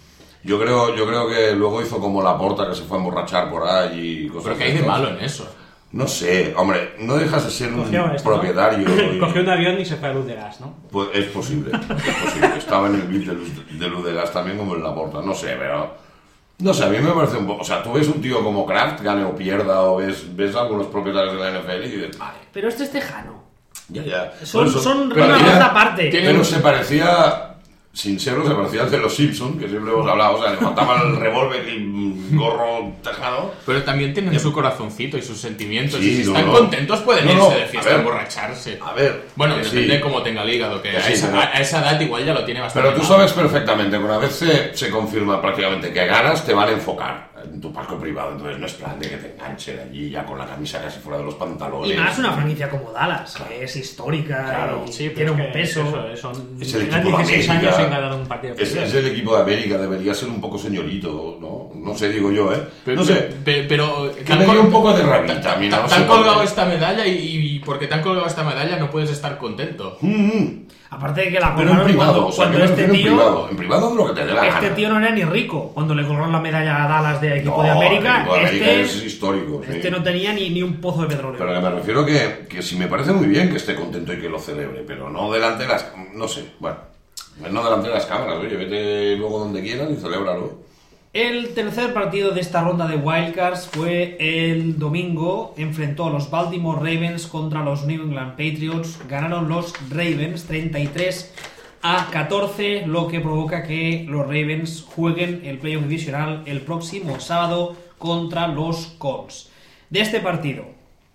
Yo creo, yo creo que luego hizo como la Porta que se fue a emborrachar por ahí y cosas ¿Pero qué hay de estas. malo en eso? No sé, hombre, no dejas de ser un Cogió esto, ¿no? propietario. y- Cogió un avión y se fue a luz de gas, ¿no? Pues es posible, es posible. Estaba en el beat de luz de, luz de gas también como en la Porta, no sé, pero... No sé, a mí me parece un poco... O sea, tú ves un tío como Kraft, gane o pierda, o ves, ves a algunos propietarios de la N F L y dices, vale, Pero este es tejano. ya, ya. Son, Por eso- son pero una mira, raza aparte. tiene- Pero se parecía, sin serlo, se parecía al de los Simpsons, que siempre hemos hablado, o sea, le faltaba el revólver y un gorro tejano. Pero también tienen su corazoncito y sus sentimientos. Sí, y si no, están no. contentos pueden No, irse no, de a fiesta ver. a emborracharse. A ver, Bueno, que depende sí. de cómo tenga el hígado, que Que a, sí, esa, pero- a esa edad igual ya lo tiene bastante Pero tú mal. sabes perfectamente que una vez se, se confirma prácticamente que ganas, te van a enfocar en tu palco privado. Entonces no es plan de que te enganchen allí ya con la camisa casi fuera de los pantalones. Y más una franquicia como Dallas, que es histórica Claro. y Sí, tiene pero un es que peso. eso, son Es el eran equipo de dieciséis América. años sin ganar un partido. Es, es el equipo de América, debería ser un poco señorito, ¿no? No sé, digo yo, ¿eh? Pero, no sé. pe- pero Que me dio un poco de rabita, mira, no te sé han por colgado qué. esta medalla y, y porque te han colgado esta medalla no puedes estar contento. Mm, Aparte de que la pero en colgaron privado, cuando, o sea, cuando que me este refiero en tío... privado. En privado de lo que te dé la Este gana. tío no era ni rico cuando le colgaron la medalla a Dallas de equipo No, de América. el equipo de América este, es histórico, sí. este no tenía ni, ni un pozo de petróleo. Pero que me refiero que, que sí me parece muy bien que esté contento y que lo celebre, pero no delante de las... No sé, bueno, no delante de las cámaras, oye, vete luego donde quieras y celébralo. El tercer partido de esta ronda de Wildcards fue el domingo. Enfrentó a los Baltimore Ravens contra los New England Patriots. Ganaron los Ravens treinta y tres a catorce, lo que provoca que los Ravens jueguen el playoff divisional el próximo sábado contra los Colts. De este partido,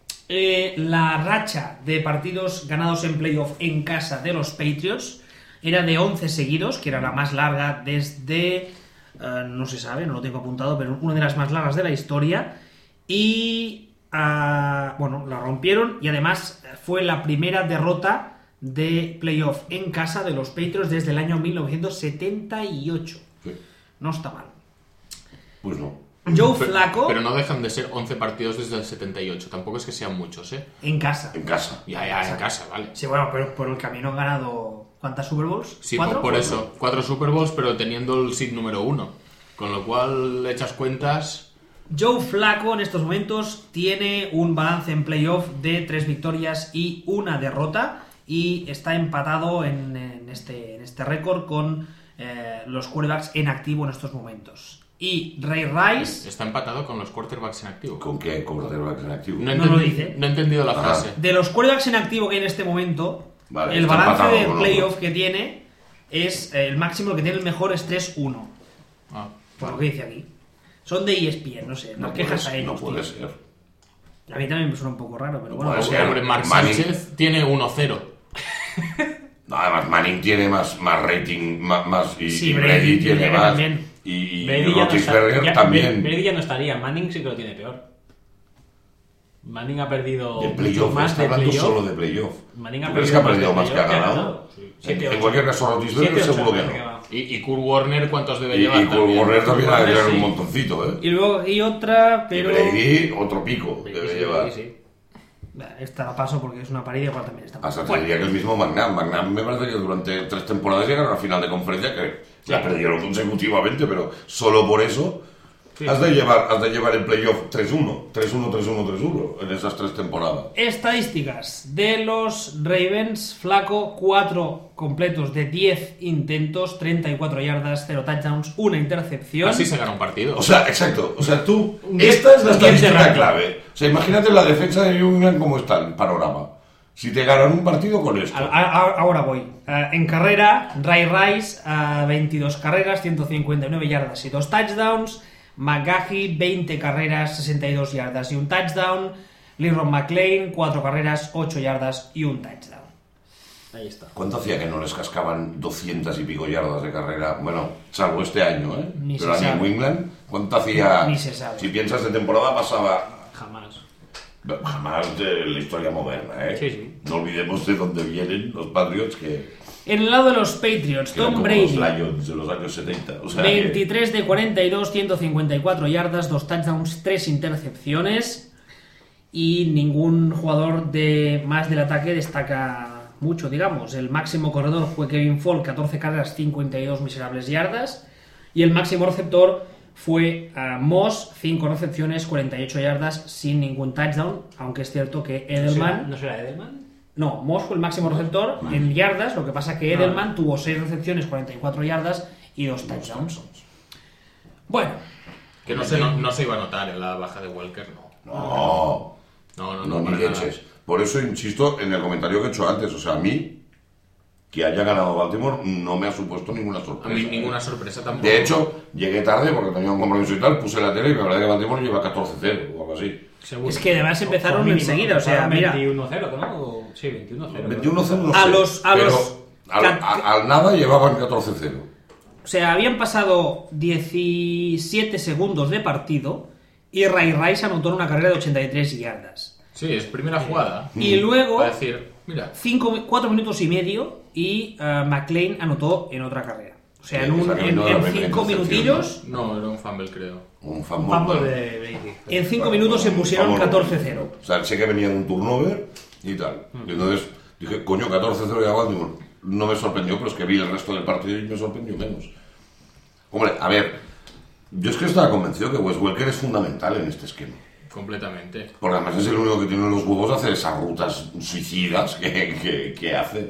eh, la racha de partidos ganados en playoff en casa de los Patriots era de once seguidos, que era la más larga desde... Uh, no se sabe, no lo tengo apuntado, pero una de las más largas de la historia. Y uh, bueno, la rompieron y además fue la primera derrota de playoff en casa de los Patriots desde el año mil novecientos setenta y ocho. Sí. No está mal. Pues no. Joe Pero, Flacco pero no dejan de ser once partidos desde el setenta y ocho. Tampoco es que sean muchos, ¿eh? en casa. En casa. Ya, ya, en casa, vale. Sí, bueno, pero por el camino han ganado... ¿Cuántas Super Bowls? Sí, ¿Cuatro? por, por eso. Cuatro Super Bowls, pero teniendo el seed número uno. Con lo cual, le echas cuentas... Joe Flacco en estos momentos tiene un balance en playoff de tres victorias y una derrota y está empatado en, en este, en este récord con eh, los quarterbacks en activo en estos momentos. Y Ray Rice, Está empatado con los quarterbacks en activo. ¿Con qué quarterbacks en activo? No, he No lo entendi- dice. no he entendido la Ajá. frase. de los quarterbacks en activo que hay en este momento, Vale, el está balance empatado de con playoff otro. que tiene es eh, el máximo, el que tiene el mejor es tres uno. Ah. Por lo que dice aquí. Son de E S P N, no sé, No las quejas puede, a ellos. no puede tío. ser. A mí también me suena un poco raro, pero No bueno. puede pues, ser. Hombre, Mark Manning- Sánchez tiene uno cero. No, además Manning tiene más, más rating, más, más y, Sí, y Brady Brady tiene tiene más. también. Y, y Brady ya no Roethlisberger está- ya- también. Brady ya no estaría, Manning sí que lo tiene peor. Manning ha perdido De mucho playoff, más está de hablando playoff. solo de playoff. Manning ha ¿Tú crees que ha perdido de más que ha playoff ganado? Sí. En, Siete, en ocho. cualquier caso, Roethlisberger Siete, ocho, seguro que me parece no. va. Y, y Kurt Warner, ¿cuántos debe Y, y llevar? Kurt también? Warner también ha de Warner, tener un sí. montoncito, ¿eh? Y luego hay otra, pero... Y Brady, otro pico Sí, debe sí, llevar. sí, sí. Esta la paso porque es una parida, igual también está. Hasta te Bueno, diría que el mismo McNabb. McNabb me parece que durante tres temporadas llegaron a la final de conferencia, que la perdieron consecutivamente, pero solo por eso Sí. has, de llevar, has de llevar el playoff tres uno, tres uno, tres uno, tres uno en esas tres temporadas. Estadísticas de los Ravens. Flaco, cuatro completos de diez intentos, treinta y cuatro yardas, cero touchdowns, una intercepción. Así se gana un partido. O sea, exacto. O sea, tú... Un Esta es la diez- un diez de estadística ranking. clave. O sea, imagínate la defensa de New England cómo está el panorama. Si te ganan un partido con esto. A- a- Ahora voy. Eh, en carrera, Ray Rice, eh, veintidós carreras, ciento cincuenta y nueve yardas y dos touchdowns. McGahee, veinte carreras, sesenta y dos yardas y un touchdown. Leroy McLean, cuatro carreras, ocho yardas y un touchdown. Ahí está. ¿Cuánto hacía que no les cascaban doscientas y pico yardas de carrera? Bueno, salvo este año, ¿eh? Ni Pero se a New sabe. England, ¿cuánto hacía? Ni se sabe. Si piensas de temporada pasaba... Jamás. Jamás de la historia moderna, ¿eh? Sí, sí. No olvidemos de dónde vienen los Patriots, que, En el lado de los Patriots, que eran Tom como los Brady, Lions de los años setenta. O sea, que- veintitrés de cuarenta y dos, ciento cincuenta y cuatro yardas, dos touchdowns, tres intercepciones. Y ningún jugador de más del ataque destaca mucho, digamos. El máximo corredor fue Kevin Fall, catorce carreras, cincuenta y dos miserables yardas. Y el máximo receptor fue uh, Moss, cinco recepciones, cuarenta y ocho yardas, sin ningún touchdown. Aunque es cierto que Edelman... ¿No será Edelman? No, Moss fue el máximo receptor en yardas, lo que pasa que Edelman tuvo seis recepciones, cuarenta y cuatro yardas y dos touchdowns. Bueno, Que no se, no, no se iba a notar en la baja de Welker, no. No, No, no, no, no. ni para nada. leches. Por eso insisto en el comentario que he hecho antes. O sea, a mí, que haya ganado Baltimore, no me ha supuesto ninguna A sorpresa. mí ¿eh? ninguna sorpresa tampoco. De hecho, llegué tarde porque tenía un compromiso y tal, puse la tele y me hablé de que Baltimore lleva catorce cero o algo así. Seguro. Es que además empezaron O mínimo, enseguida, o sea, empezaron mira. veintiuno cero, ¿no? O- Sí, veintiuno cero. veintiuno cero no A sé, los- a pero los- al, cat- a- al nada llevaban catorce cero. o sea, habían pasado diecisiete segundos de partido y Ray Rice anotó en una carrera de ochenta y tres yardas. Sí, es primera jugada. Y luego, Para decir, mira, cuatro minutos y medio y uh, McLean anotó en otra carrera. O sea, Sí, en, un- esa que en- vino de la en primera cinco intercepción, minutillos, no, era un fumble, creo. Un Un fumble. fumble de Brady. en cinco minutos se pusieron Vamos, catorce cero. O sea, sé que venía de un turnover y tal. Y entonces dije, coño, catorce cero ya Baltimore. No me sorprendió, pero es que vi el resto del partido y me sorprendió menos. Hombre, a ver, yo es que estaba convencido que Wes Welker es fundamental en este esquema. Completamente. Porque además es el único que tiene los huevos de hacer esas rutas suicidas que, que, que hace.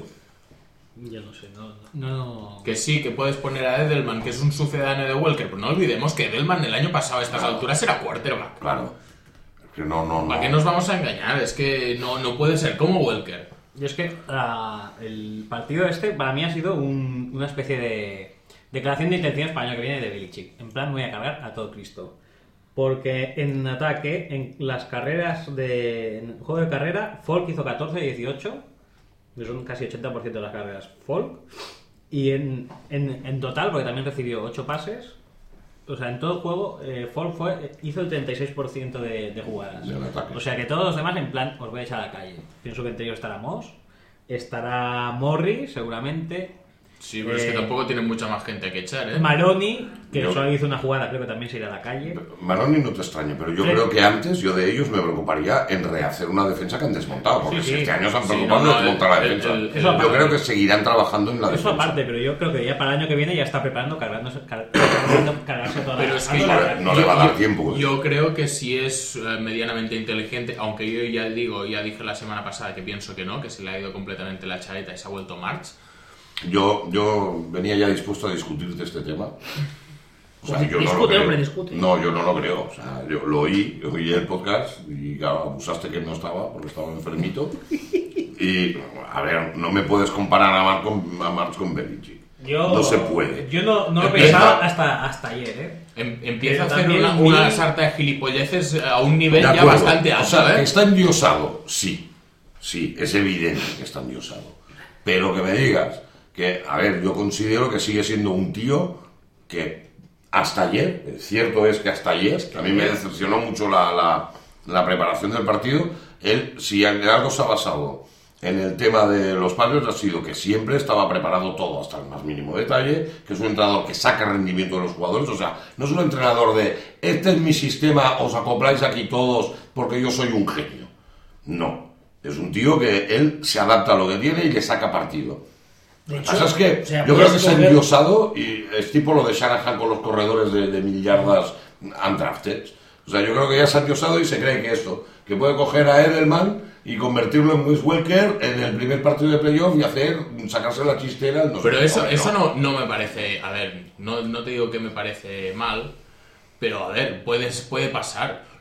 Yo no sé, no. no... Que sí, que puedes poner a Edelman, que es un sucedáneo de Welker, pero no olvidemos que Edelman el año pasado a estas alturas era quarterback. Claro. Es que no, no, no. ¿Para qué nos vamos a engañar? Es que no, no puede ser como Welker. Yo es que la- el partido este para mí ha sido un- una especie de declaración de intenciones para el año que viene de Belichick. En plan, voy a cargar a todo Cristo. Porque en ataque, en las carreras de. En el juego de carrera, Folk hizo catorce de dieciocho, que son casi ochenta por ciento de las carreras Folk. Y en, en, en total, porque también recibió ocho pases, o sea, en todo el juego, eh, Folk fue, hizo el treinta y seis por ciento de, de jugadas. Del ataque. O sea que todos los demás, en plan, os voy a echar a la calle. Pienso que entre ellos estará Moss, estará Morris, seguramente. Sí, pero es que Eh, tampoco tiene mucha más gente que echar, ¿eh? Maroni, que Yo- solo hizo una jugada, creo que también se irá a la calle. Maroni no te extraña, pero yo Sí. creo que antes yo de ellos me preocuparía en rehacer una defensa que han desmontado, porque Sí, si sí. este año se han Sí, preocupado no, en no, desmontar la el- defensa. el- el- yo aparte. creo que seguirán trabajando en la Eso defensa. aparte, pero yo creo que ya para el año que viene ya está preparando cargándose, car- cargando- cargarse toda Pero la... es que no le- no le va a dar tiempo, ¿eh? Yo creo que si es eh, medianamente inteligente, aunque yo ya digo, ya dije la semana pasada que pienso que no, que se le ha ido completamente la chaleta y se ha vuelto March. Yo, yo venía ya dispuesto a discutirte este tema. O sea, Pues yo no lo discute, creo. hombre, discute. No, yo no lo creo. O sea, yo lo oí, oí el podcast y claro, abusaste que no estaba porque estaba enfermito. Y, a ver, no me puedes comparar a March con, a March con Belichick. Yo, No se puede. Yo no, no lo Empieza- pensaba hasta, hasta ayer, ¿eh? Em- empieza Pero a hacer también una, vi- una sarta de gilipolleces a un nivel De ya acuerdo. bastante alto, O sea, que ¿eh? está endiosado, sí. Sí, es evidente que está endiosado. Pero que me digas que, a ver, yo considero que sigue siendo un tío que hasta ayer, cierto es que hasta ayer, que a mí me decepcionó mucho la, la, la preparación del partido, él, si en algo se ha basado en el tema de los Patriots, ha sido que siempre estaba preparado todo hasta el más mínimo detalle, que es un entrenador que saca rendimiento de los jugadores, o sea, no es un entrenador de, este es mi sistema, os acopláis aquí todos porque yo soy un genio. No, es un tío que él se adapta a lo que tiene y le saca partido. De Lo que hecho, pasa es que o sea, yo creo puedes que se ha coger- endiosado y es tipo lo de Shanahan con los corredores de, de mil yardas undrafted. O sea, yo creo que ya se ha endiosado y se cree que esto, que puede coger a Edelman y convertirlo en Wes Welker en el primer partido de playoff y hacer, sacarse la chistera. No sé Pero qué. eso, Hombre, eso no, no me parece, a ver, no, no te digo que me parece mal, pero a ver, puedes, puede pasar.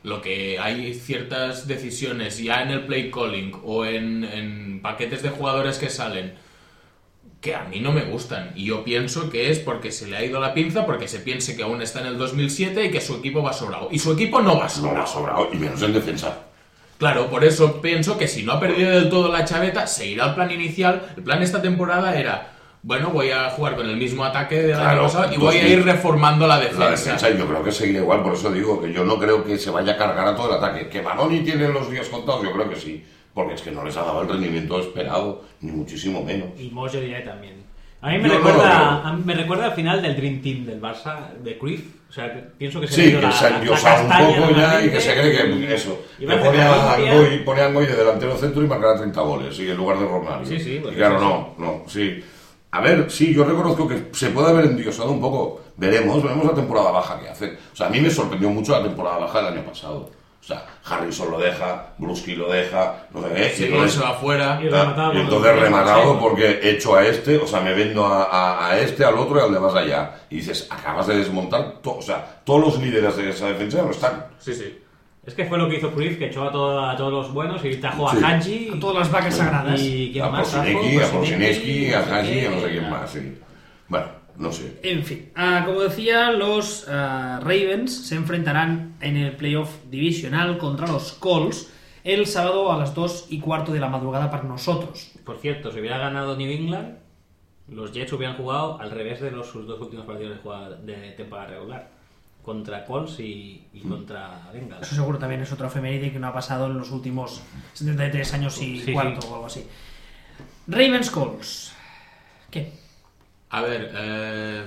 lo que hay ciertas decisiones ya en el play calling o en, en paquetes de jugadores que salen que a mí no me gustan, y yo pienso que es porque se le ha ido la pinza, porque se piense que aún está en el dos mil siete y que su equipo va sobrado, y su equipo no va sobrado. No va sobrado, y menos en defensa. Claro, por eso pienso que si no ha perdido del todo la chaveta, seguirá el plan inicial. El plan de esta temporada era, bueno, voy a jugar con el mismo ataque del Claro, año pasado y voy a entonces, ir reformando la defensa. La defensa, yo creo que seguirá igual, por eso digo que yo no creo que se vaya a cargar a todo el ataque. ¿Que Vanoni tiene los días contados? Yo creo que sí, porque es que no les ha dado el rendimiento esperado, ni muchísimo menos. Y Moss yo diría también. A mí me Yo recuerda, no, no. a mí me recuerda al final del Dream Team del Barça, de Cruyff. O sea, que pienso que se Sí, le dio que la, se ha la endiosado un castaña poco ya y nuevamente, que se cree que eso. y Que va a pone hacer a la limpia. Angoy, pone a Angoy de delantero centro y marcará treinta goles, y en lugar de Romario. Sí, sí, pues y claro, eso no, no, sí. A ver, sí, yo reconozco que se puede haber endiosado un poco. Veremos, veremos la temporada baja que hace. O sea, a mí me sorprendió mucho la temporada baja del año pasado. O sea, Harrison lo deja, Bruschi lo deja, no sé qué. Sí, y entonces, se va afuera. Y rematado y por entonces los rematado sí. porque hecho a este, o sea, me vendo a, a, a este, al otro y al de más allá. Y dices, acabas de desmontar, to- o sea, todos los líderes de esa defensa no están. Sí, sí. Es que fue lo que hizo Cruyff, que echó a, todo- a todos los buenos y trajo Sí. a Hanji. A todas las vacas sagradas. Y ¿quién A más trajo? Prosinecki, a Prosinecki, Prosinecki, a no sé Hansi, qué, a no sé quién a- más, sí. Bueno, no sé. En fin, ah, como decía, los ah, Ravens se enfrentarán en el playoff divisional contra los Colts el sábado a las dos y cuarto de la madrugada para nosotros. Por cierto, si hubiera ganado New England, los Jets hubieran jugado al revés de los, sus dos últimos partidos de, jugada, de temporada regular. Contra Colts y, y contra Bengals. Eso seguro también es otro efeméride que no ha pasado en los últimos setenta y tres años y Sí, cuarto sí. o algo así. Ravens Colts. ¿Qué? A ver, eh,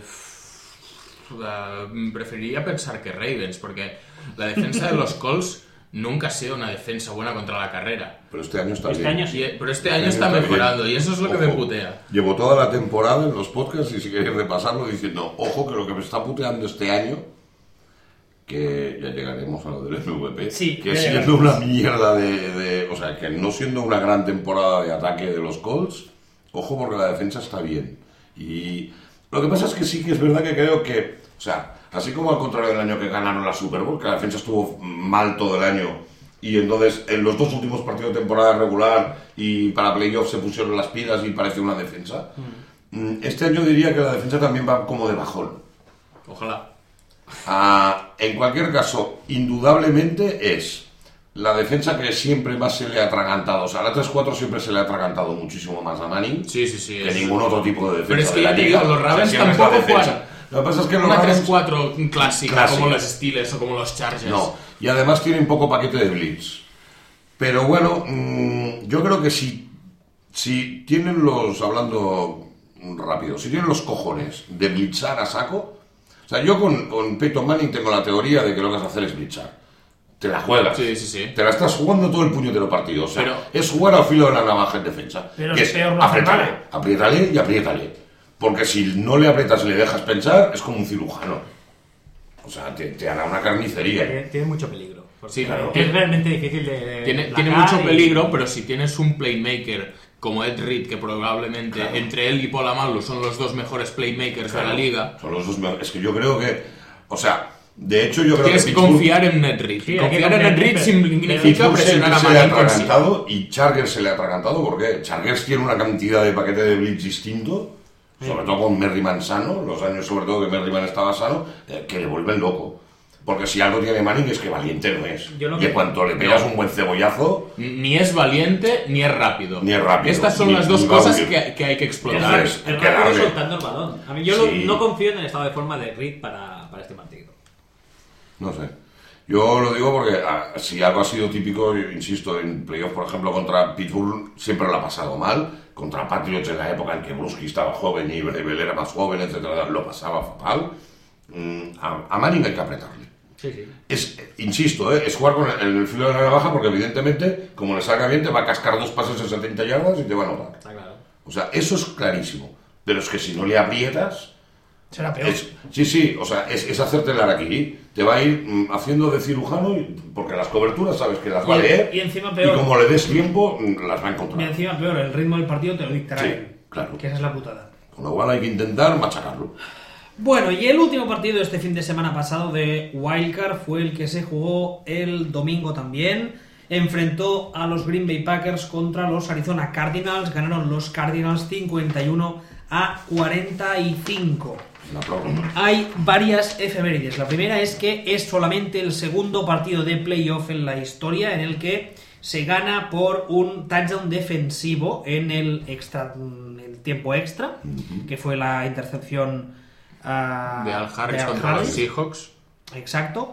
uh, preferiría pensar que Ravens, porque la defensa de los Colts nunca ha sido una defensa buena contra la carrera. Pero este año está Este bien. año sí. Y- pero este Este año año está está mejorando bien. y eso es lo que me Ojo, putea. Llevo toda la temporada en los podcasts y si queréis repasarlo diciendo, ojo que lo que me está puteando este año, que ya llegaremos a lo del M V P, Sí, que ya siendo llegaremos. una mierda de, de- o sea, que no siendo una gran temporada de ataque de los Colts, ojo porque la defensa está bien. Y lo que pasa es que sí que es verdad que creo que, o sea, así como al contrario del año que ganaron la Super Bowl, que la defensa estuvo mal todo el año, y entonces en los dos últimos partidos de temporada regular y para playoffs se pusieron las pilas y pareció una defensa. Mm, Este año diría que la defensa también va como de bajón. Ojalá. Ah, en cualquier caso, indudablemente es la defensa que siempre más se le ha atragantado. O sea, la tres cuatro siempre se le ha atragantado muchísimo más a Manning Sí, sí, sí. que es- ningún otro tipo de defensa. Pero es que de la ya te liga. digo, los O sea, Ravens siempre es la tampoco defensa. juegan Lo que pasa es que los una Ravens- tres cuatro clásica, Clásica. como los Steelers o como los Chargers. No, y además tiene un poco paquete de blitz. Pero bueno, mmm, yo creo que si, si tienen los, hablando rápido, si tienen los cojones de blitzar a saco, o sea, yo con, con Peyton Manning tengo la teoría de que lo que vas a hacer es blitzar. Te la juegas. Sí, sí, sí. Te la estás jugando todo el puñetero partido. O sea, Pero- es jugar al filo de la navaja en defensa. Pero que es peor no hacer apriétale, nada. apriétale y apriétale. Porque si no le aprietas y le dejas pensar, es como un cirujano. O sea, te, te hará una carnicería. Tiene, tiene mucho peligro. porque Sí, claro. Es realmente difícil de. de Tiene, placar tiene mucho y- peligro, pero si tienes un playmaker como Ed Reed, que probablemente Claro. entre él y Polamalu son los dos mejores playmakers de la liga, Son los dos mejores. Es que yo creo que. O sea, de hecho, yo creo tienes que. que confiar en Ed Reed. Sí, hay que confiar en confiar Ed en Reed él, significa Pittsburgh presionar a se le ha Manning con sí. atragantado y Chargers se le ha atragantado. ¿Por qué? Chargers tiene una cantidad de paquete de blitz distinto, sobre todo con Merriman sano, los años sobre todo que Merriman estaba sano, eh, que le vuelven loco. Porque si algo tiene Manning es que valiente no es. Yo lo Y que- en cuanto le pegas un buen cebollazo, Ni es valiente ni es rápido. Ni es rápido, Estas son ni- las dos ni cosas Gaudier. que, que hay que El, explotar. Eso rápido- es, el hay que rápido darle. soltando el balón. A mí yo Sí. no, no confío en el estado de forma de Reed para, para este partido. no sé. Yo lo digo porque ah, si algo ha sido típico, yo insisto, en playoff, por ejemplo, contra Pittsburgh siempre lo ha pasado mal. Contra Patriots en la época en que Bruschi estaba joven y Bell era más joven, etcétera, lo pasaba fatal. Mm, a, a Manning hay que apretarle. Sí, sí. Es, eh, insisto, eh, es jugar con el, el filo de la navaja porque evidentemente, como le salga bien, te va a cascar dos pases en setenta yardas y te va a anotar. Está claro. O sea, eso es clarísimo. Pero es que si no le aprietas... Será peor. Es- sí, sí, o sea, es, es hacerte el araquiri. Te va a ir mm, haciendo de cirujano y- porque las coberturas sabes que las va a Y- leer. y encima peor. Y como le des tiempo, mm, las va a Y encontrar. encima peor, el ritmo del partido te lo dictará Sí, él. claro. Que esa es la putada. Con lo cual hay que intentar machacarlo. Bueno, y el último partido de este fin de semana pasado de Wildcard fue el que se jugó el domingo también. Enfrentó a los Green Bay Packers contra los Arizona Cardinals. Ganaron los Cardinals cincuenta y uno a cuarenta y cinco. La prórroga. Hay varias efemérides. La primera es que es solamente el segundo partido de playoff en la historia en el que se gana por un touchdown defensivo en el, extra, el tiempo extra, uh-huh. que fue la intercepción uh, de Al Harris de Al contra Harris. los Seahawks. Exacto.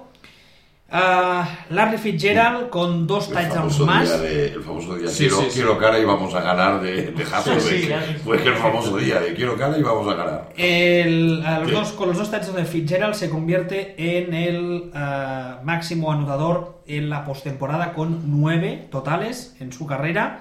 Uh, Larry Fitzgerald con dos el touchdowns más. Día de, el famoso día sí, quiero, sí, sí. quiero cara y vamos a ganar de, de Hasselbeck. Sí, sí, Fue el famoso día de quiero cara y vamos a ganar. El, a los dos, con los dos touchdowns de Fitzgerald se convierte en el uh, máximo anotador en la postemporada con nueve totales en su carrera.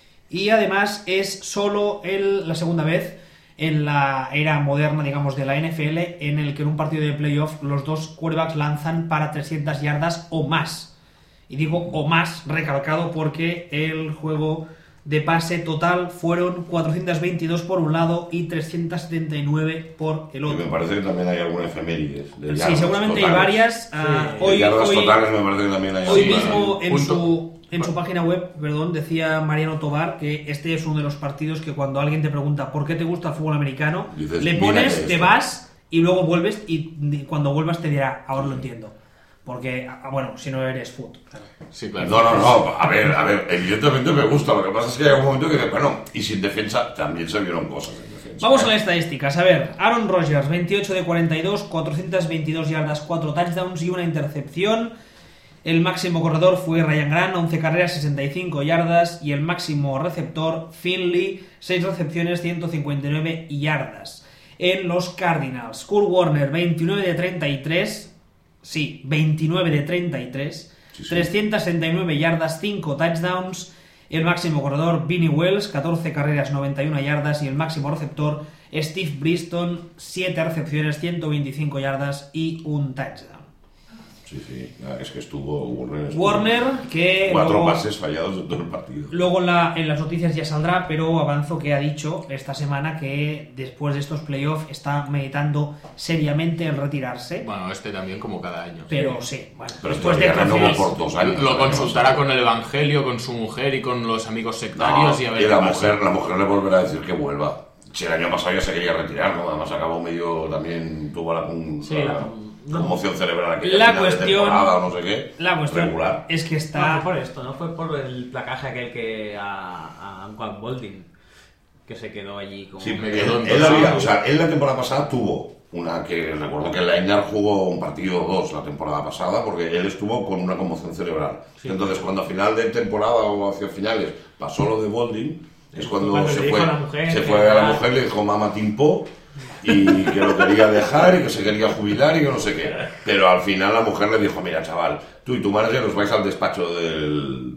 Y además es solo el, la segunda vez en la era moderna, digamos, de la N F L en el que en un partido de playoff los dos quarterbacks lanzan para trescientas yardas o más. Y digo o más recalcado porque el juego de pase total fueron cuatrocientas veintidós por un lado y trescientas setenta y nueve por el otro. Y me parece que también hay alguna efemérides. De Sí, seguramente totales. Hay varias. Sí. Uh, hoy, de yardas hoy, totales me parece que también hay hoy alguna. mismo en Punto. su, en su página web, perdón, decía Mariano Tobar que este es uno de los partidos que cuando alguien te pregunta ¿por qué te gusta el fútbol americano? Dices, le pones, mira te esto. vas y luego vuelves y cuando vuelvas te dirá, ahora lo entiendo. Porque, bueno, si no eres foot. Claro. Sí, claro. No, no, no, a ver, a ver, evidentemente me gusta, lo que pasa es que hay un momento que dices, bueno, y sin defensa también se vieron cosas en defensa. Vamos a las estadísticas. A ver, Aaron Rodgers, veintiocho de cuarenta y dos, cuatrocientas veintidós yardas, cuatro touchdowns y una intercepción. El máximo corredor fue Ryan Grant, once carreras, sesenta y cinco yardas. Y el máximo receptor, Finley, seis recepciones, ciento cincuenta y nueve yardas. En los Cardinals, Kurt Warner, veintinueve de treinta y tres. Sí, veintinueve de treinta y tres. Sí, sí. trescientas sesenta y nueve yardas, cinco touchdowns. El máximo corredor, Vinnie Wells, catorce carreras, noventa y una yardas. Y el máximo receptor, Steve Briston, siete recepciones, ciento veinticinco yardas y un touchdown. Sí, sí, es que estuvo Warner. Estuvo Warner, que. Cuatro luego, pases fallados en todo el partido. Luego en, la, en las noticias ya saldrá, pero avanzo que ha dicho esta semana que después de estos playoffs está meditando seriamente el retirarse. Bueno, este también como cada año. Pero sí, bueno, pero después de actuaciones, por dos años. Lo consultará con el Evangelio, con su mujer y con los amigos sectarios no, y a ver y qué la pasa. mujer, la mujer le volverá a decir que vuelva. Si el año pasado ya se quería retirar, ¿no? Además acabó medio también, tuvo la, un, sí, la, la, la conmoción cerebral aquella la final cuestión, de temporada o no sé qué. La cuestión regular. es que está... No, fue por esto, ¿no? Fue por el placaje aquel que a, a Juan Boldin, que se quedó allí como... Sí, me él, quedó en él dos había, años. o sea, él la temporada pasada tuvo una que recuerdo que Lainar jugó un partido o dos la temporada pasada porque él estuvo con una conmoción cerebral. Sí. Entonces, cuando a final de temporada o hacia finales pasó lo de Boldin, es cuando, cuando se le fue, dijo a la mujer se que fue a la era- mujer, le dijo mamá timpó y que lo quería dejar y que se quería jubilar y que no sé qué. Pero al final la mujer le dijo, mira chaval, tú y tu manager os vais al despacho del,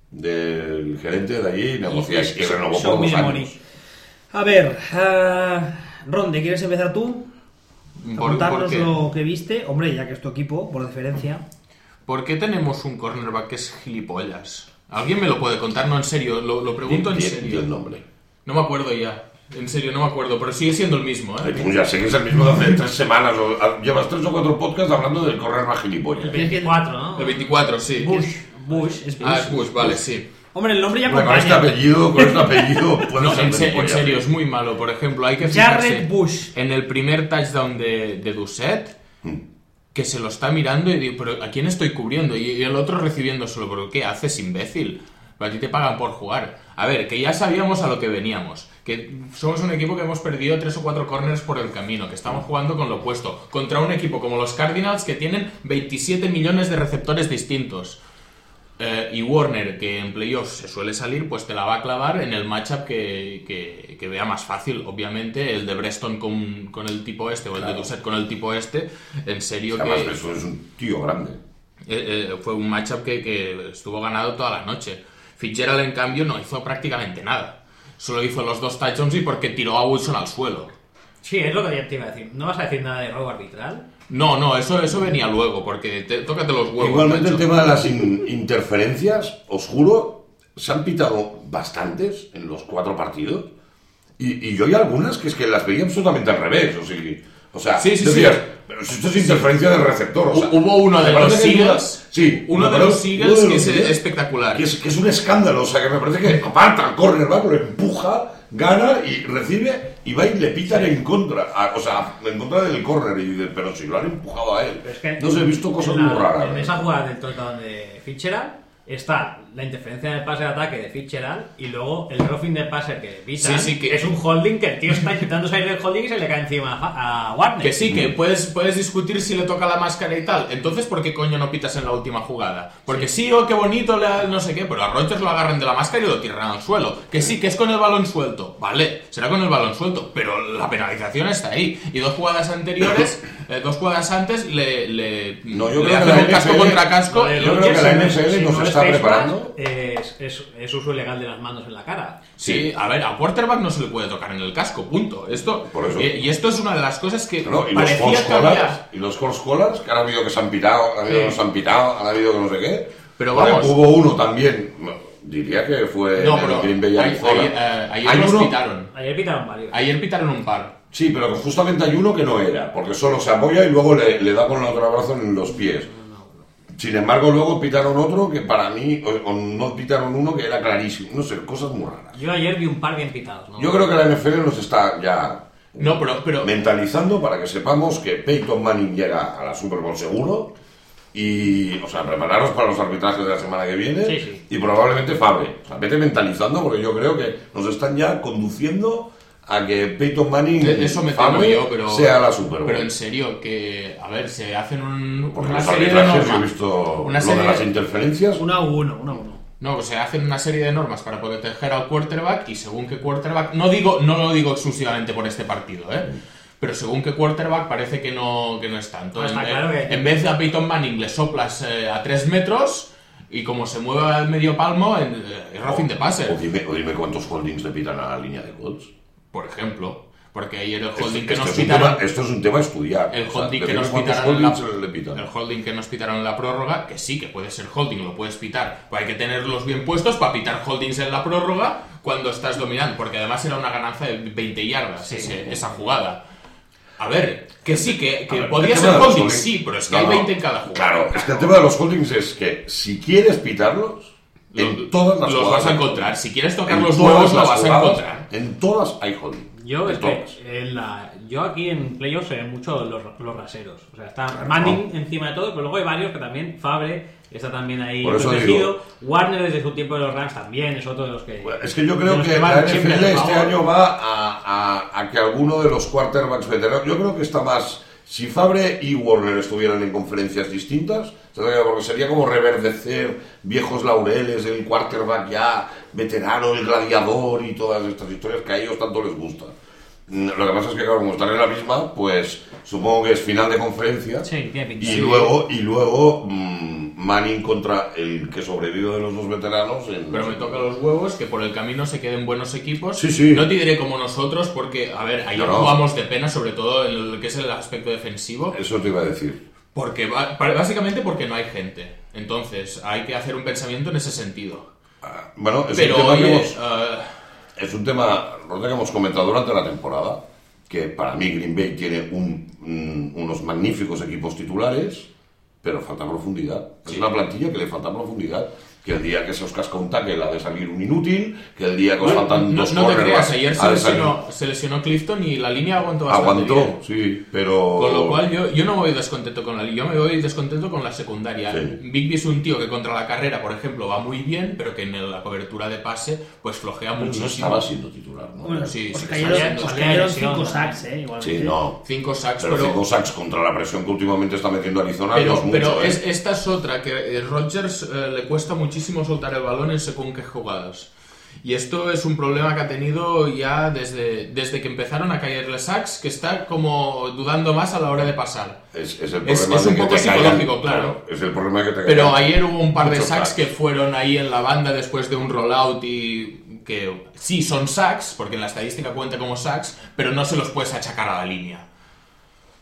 del gerente de allí y negociáis. Y, y renovó show por me dos the años. money. A ver, uh, Ronde, ¿quieres empezar tú? A ¿Por, contarnos por qué? lo que viste. Hombre, ya que es tu equipo, por deferencia. ¿Por qué tenemos un cornerback que es gilipollas? ¿Alguien me lo puede contar? No, en serio, lo, lo pregunto en Di- di- di serio. el nombre. No me acuerdo ya. En serio, no me acuerdo, pero sigue siendo el mismo, Ay, ¿eh? pues ya sé que es el mismo de hace tres semanas. o- a- Llevas tres o cuatro podcasts hablando del correr más gilipollas. veinticuatro, ¿no? El veinticuatro, sí. Bush. Bush, es Bush. Ah, es Bush, vale, sí. Hombre, el nombre ya Bueno, con este acompaña. apellido, con este apellido, puede No, ser en, se- en gilipollas. serio, es muy malo. Por ejemplo, hay que Jared fijarse Bush. en el primer touchdown de, de Doucet, que se lo está mirando y digo, pero ¿a quién estoy cubriendo? Y, y el otro recibiéndoselo, ¿pero qué haces, imbécil? Pero a ti te pagan por jugar. A ver, que ya sabíamos a lo que veníamos. Que somos un equipo que hemos perdido tres o cuatro corners por el camino, que estamos jugando con lo opuesto. Contra un equipo como los Cardinals que tienen veintisiete millones de receptores distintos. Eh, y Warner, que en playoffs se suele salir, pues te la va a clavar en el matchup que, que, que vea más fácil. Obviamente, el de Breston con, con el tipo este, o el Claro. de Doucet con el tipo este, en serio Además, que eso es un tío grande. eh, eh, fue un matchup que, que estuvo ganado toda la noche. Fitzgerald, en cambio, no hizo prácticamente nada. Solo hizo los dos touchdowns y porque tiró a Wilson al suelo. Sí, es lo que ya te iba a decir. ¿No vas a decir nada de robo arbitral? No, no, eso, eso venía luego, porque te, tócate los huevos. Igualmente el macho. tema de las in- interferencias, os juro, se han pitado bastantes en los cuatro partidos y, y yo hay algunas que es que las veía absolutamente al revés. O sea, O sea, Sí, sí, decías, sí. pero si esto es interferencia del receptor. O sea, Hubo uno de me los parece que es una- Eagles. Sí, Uno me de los parece- Eagles uno de que los es Eagles, espectacular. Que es, que es un escándalo. O sea, que me parece que aparta al cornerback, lo empuja, gana y recibe y va y le pitan en contra. A- o sea, en contra del corner. Y dices, pero si lo han empujado a él. Pero es que No sé, he visto cosas en la- muy raras. En ¿eh? esa jugada del touchdown de Fitzgerald está la interferencia en el pase de ataque de Fitzgerald y luego el roughing de pase que pitan, Sí, sí, que- es un holding que el tío está intentando salir del holding y se le cae encima a, a Warner. Que sí, que puedes, puedes discutir si le toca la máscara y tal. Entonces, ¿por qué coño no pitas en la última jugada? Porque sí, oh, qué bonito, le- no sé qué, pero a Rodgers lo agarran de la máscara y lo tiran al suelo. Que sí, que es con el balón suelto. Vale, será con el balón suelto, pero la penalización está ahí. Y dos jugadas anteriores, eh, dos jugadas antes, le, le, No, yo le creo que hacen la un casco N F L contra casco. Lo de yo creo Rodgers, que la si no N es- F L si nos no es está face preparando. mask, Es, es, es uso ilegal de las manos en la cara. Sí, a ver, a quarterback no se le puede tocar en el casco, punto. Esto, Por eso. Y, y esto es una de las cosas que No, y los parecía horse que había... collars, y los horse collars, que han habido que se han pitado, han habido Sí. que no se han pitado, han habido que no sé qué. Pero Porque vamos. hubo uno también, no, diría que fue No, en pero Green Bay, ayer, Arizona. ayer, eh, ayer Hay nos uno- pitaron. Ayer pitaron varios. Ayer pitaron un par. Sí, pero que justamente hay uno que no era, porque solo se apoya y luego le, le da con el otro brazo en los pies. Sin embargo, luego pitaron otro que para mí, o, o no pitaron uno que era clarísimo. No sé, cosas muy raras. Yo ayer vi un par bien pitados, ¿no? Yo creo que la N F L nos está ya No, pero, pero mentalizando para que sepamos que Peyton Manning llega a la Super Bowl seguro y, o sea, prepararos para los arbitrajes de la semana que viene Sí, sí. y probablemente Favre. O sea, vete mentalizando porque yo creo que nos están ya conduciendo a que Peyton Manning de- eso me temo Favre yo, pero sea la Super Bowl. pero en serio que a ver, se hacen un, Porque una los serie de arbitrajes, yo he normas. visto Una lo serie de las interferencias. Uno a uno, uno a uno. No, pues se hacen una serie de normas para proteger al quarterback y según qué quarterback, no digo no lo digo exclusivamente por este partido, ¿eh? Pero según qué quarterback parece que no que no es tanto. Ah, está en, claro que- en vez de a Peyton Manning le soplas eh, a tres metros y como se mueve al medio palmo, en, eh, es roughing de O passer, dime, o dime cuántos holdings le pitan a la línea de Colts. por ejemplo. Porque ayer el Esto, holding que esto nos es un pitaron... tema, esto es un tema a estudiar. El O sea, holding que decime nos cuántos pitaron en la, holdings le pitan. el holding que nos pitaron en la prórroga, que sí, que puede ser holding, lo puedes pitar, pero hay que tenerlos bien puestos para pitar holdings en la prórroga cuando estás dominando, porque además era una ganancia de veinte yardas ese- esa jugada. A ver, que sí, que, que A ver, podía el ser tema de los holding, holdings- sí, pero es que No, hay no. veinte en cada jugada. Claro, es que el tema de los holdings es que si quieres pitarlos, en Los- todas las los jugadas vas a encontrar. Si quieres tocar en los todas huevos, lo las vas a jugadas, encontrar. En todas hay holding. Yo, en es que todas. en la, yo aquí en playoffs se ven mucho los, los raseros. O sea, está Manning encima de todo, pero luego hay varios que también, Fabre está también ahí Por eso protegido. Warner desde su tiempo de los Rams también es otro de los que... Bueno, es que yo creo de los que van la N siempre F L a este favor. año va a, a- a que alguno de los quarterbacks veteranos, yo creo que está más, si Fabre y Warner estuvieran en conferencias distintas, porque sería como reverdecer viejos laureles del quarterback ya veterano, el gladiador y todas estas historias que a ellos tanto les gustan. Mm, Lo que pasa es que, claro, como están en la misma, pues supongo que es final de conferencia. Sí, tiene pinta. Y Sí. luego, y luego mm, Manning contra el que sobrevive de los dos veteranos. En, Pero me toca los huevos que por el camino se queden buenos equipos. Sí, sí. No te diré como nosotros, porque, a ver, ayer No, no. jugamos de pena, sobre todo en lo que es el aspecto defensivo. Eso te iba a decir. Porque ba- básicamente porque no hay gente. Entonces, hay que hacer un pensamiento en ese sentido. Ah, Bueno, es Pero un tema que oye, hemos, eh, es un tema Rosa, que hemos comentado durante la temporada, que para mí Green Bay tiene un- un- unos magníficos equipos titulares, pero falta profundidad. Es Sí. una plantilla que le falta profundidad. Que el día que se os casca un tackle ha de salir un inútil, que el día que os bueno, faltan no, dos no te cornerbacks creas, ayer se ha de salir- lesionó, se lesionó Clifton y la línea aguantó bastante Aguantó, bien. sí, pero... Con lo cual yo, yo no me voy descontento con la línea, yo me voy descontento con la secundaria. Sí. Bigby es un tío que contra la carrera, por ejemplo, va muy bien, pero que en la cobertura de pase pues flojea Pero no muchísimo. estaba siendo titular, ¿no? Bueno, Sí, os sí, cayeron, salía- os salía cayeron lesión, cinco ¿no? sacks, eh, igualmente. Sí, no. Cinco sacks, Pero pero... cinco sacks contra la presión que últimamente está metiendo Arizona no Pero, es mucho, pero ¿eh? es, esta es otra, que eh, Rodgers eh, le cuesta muchísimo soltar el balón en según qué jugadas. Y esto es un problema que ha tenido ya desde, desde que empezaron a caerle sacks, que está como dudando más a la hora de pasar. Es, es el Es- problema es de un que poco te caigan- psicológico, claro. Es el problema de que te Pero caigan ayer hubo un par de muchos sacks sacks. que fueron ahí en la banda después de un rollout y que sí son sacks, porque en la estadística cuenta como sacks, pero no se los puedes achacar a la línea.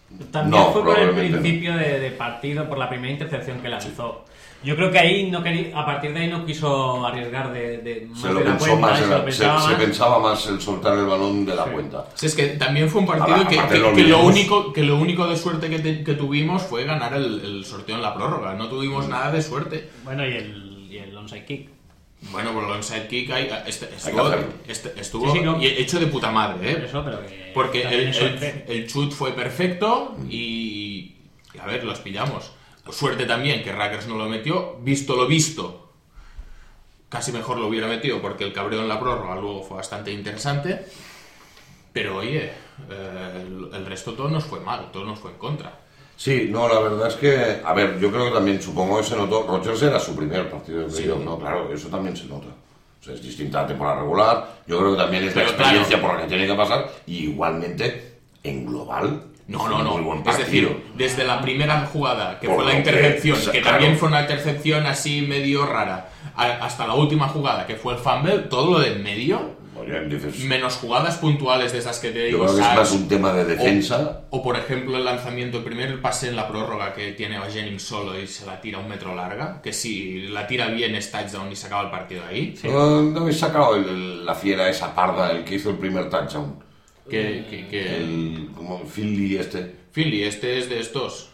También No, fue por el probablemente no. principio de, de partido, por la primera intercepción que lanzó. Yo creo que ahí no quería, a partir de ahí no quiso arriesgar de, de más Se lo, de la pensó cuenta, más, y en se lo la- se, pensaba se más. pensaba más el soltar el balón de la cuenta. Sí, es que también fue un partido Ahora, que, aparte que- no que lo olvidemos- único, que lo único de suerte que, te- que tuvimos fue ganar el, el sorteo en la prórroga. No tuvimos nada de suerte. Bueno, y el, y el onside kick. Bueno, por el onside kick hay, este- Hay que estuvo, hacerlo. este- estuvo Sí, sí, no. y hecho de puta madre, ¿eh? Eso, pero que Porque también el, es el, suerte. el chut fue perfecto y, y, a ver, los pillamos. Suerte también que Rackers no lo metió. Visto lo visto, casi mejor lo hubiera metido porque el cabreo en la prórroga luego fue bastante interesante. Pero oye, eh, el, el resto todo nos fue mal, todo nos fue en contra. Sí, no, la verdad es que, a ver, yo creo que también, supongo que se notó, Rodgers era su primer partido de Sí. playoff, ¿no? Claro, eso también se nota. O sea, es distinta a la temporada regular, yo creo que también es la Pero experiencia claro. por la que tiene que pasar, y igualmente, en global, No, fue no, un no. muy buen Es partido. decir, desde la primera jugada, que Por fue la lo que- intercepción, o sea, que claro. también fue una intercepción así medio rara, a- hasta la última jugada, que fue el fumble, todo lo de en medio, Oye, dices, menos jugadas puntuales de esas que te yo digo, creo que es sacks, más un tema de defensa. O, o, por ejemplo el lanzamiento, el primer pase en la prórroga que tiene a Jennings solo y se la tira un metro larga, que si la tira bien es touchdown y se acaba el partido ahí. Eh, no habéis sacado el- el- la fiera esa parda, el que hizo el primer touchdown. Que, que, que- El, como Finley este. Philly, este es de estos.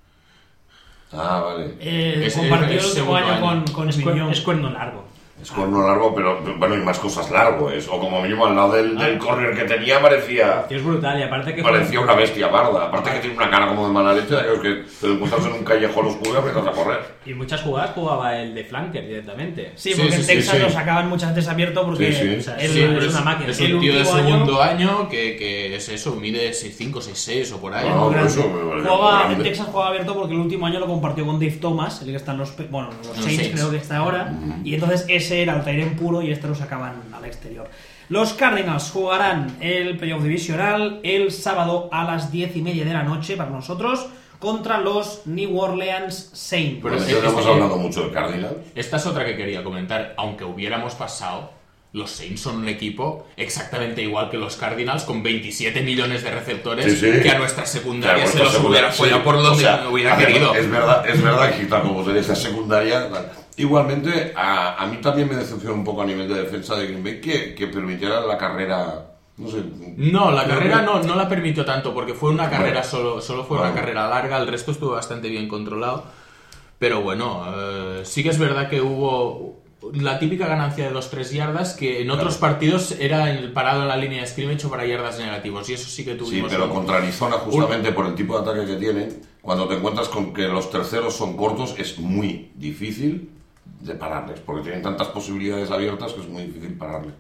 Ah, vale. Eh, Es- compartió es el segundo último año año. con, con Es, cuer- Mignon. es cuerno largo. Es cuerno largo, pero bueno, y más cosas largo, es. O como mínimo al lado del, del corner que tenía parecía... Tío, es brutal y aparte que Parecía una bestia parda. Aparte que tiene una cara como de mala leche, de aquellos que te lo encuentras en un callejón oscuro y aprietas a correr. y muchas jugadas jugaba el de flanker directamente. Sí, Sí, porque sí, en sí, Texas sí. lo sacaban muchas veces abierto porque Sí, sí. o sea, Es él- Sí, una- pero es una máquina. Es El un tío de último año- segundo año, que, que es eso, mide seis cinco, seis seis o por ahí. No, muy por grande. eso me parece Jugaba- grande. en Texas jugaba abierto porque el último año lo compartió con Dave Thomas, el que está en los, pe- bueno, los Los Saints, Saints. creo que está ahora, y entonces ese era el Tyren puro y este lo sacaban al exterior. Los Cardinals jugarán el playoff divisional el sábado a las diez y media de la noche para nosotros contra los New Orleans Saints. Pero Bueno, es- ya no es- hemos hablado mucho de Cardinals. Esta es otra que quería comentar. Aunque hubiéramos pasado, los Saints son un equipo exactamente igual que los Cardinals, con veintisiete millones de receptores, Sí, sí. que a nuestra secundaria Claro, se vuestra los hubiera secundaria, follado por sí. donde O sea, hubiera a ver, querido. Es verdad, es verdad que tal como tenéis esa secundaria. tal. Igualmente, a, a mí también me decepcionó un poco a nivel de defensa de Green Bay que, que permitiera la carrera. No sé. No, la creo carrera que- no, no la permitió tanto, porque fue una carrera Bueno. solo, solo fue Bueno. una carrera larga, el resto estuvo bastante bien controlado. Pero bueno, eh, sí que es verdad que hubo la típica ganancia de los tres yardas, que en otros Claro. partidos era el parado en la línea de scrimmage o para yardas negativos, y eso sí que Sí, tuvimos. pero un- contra Arizona, justamente por el tipo de ataque que tienen, cuando te encuentras con que los terceros son cortos, es muy difícil de pararles, porque tienen tantas posibilidades abiertas que es muy difícil pararles.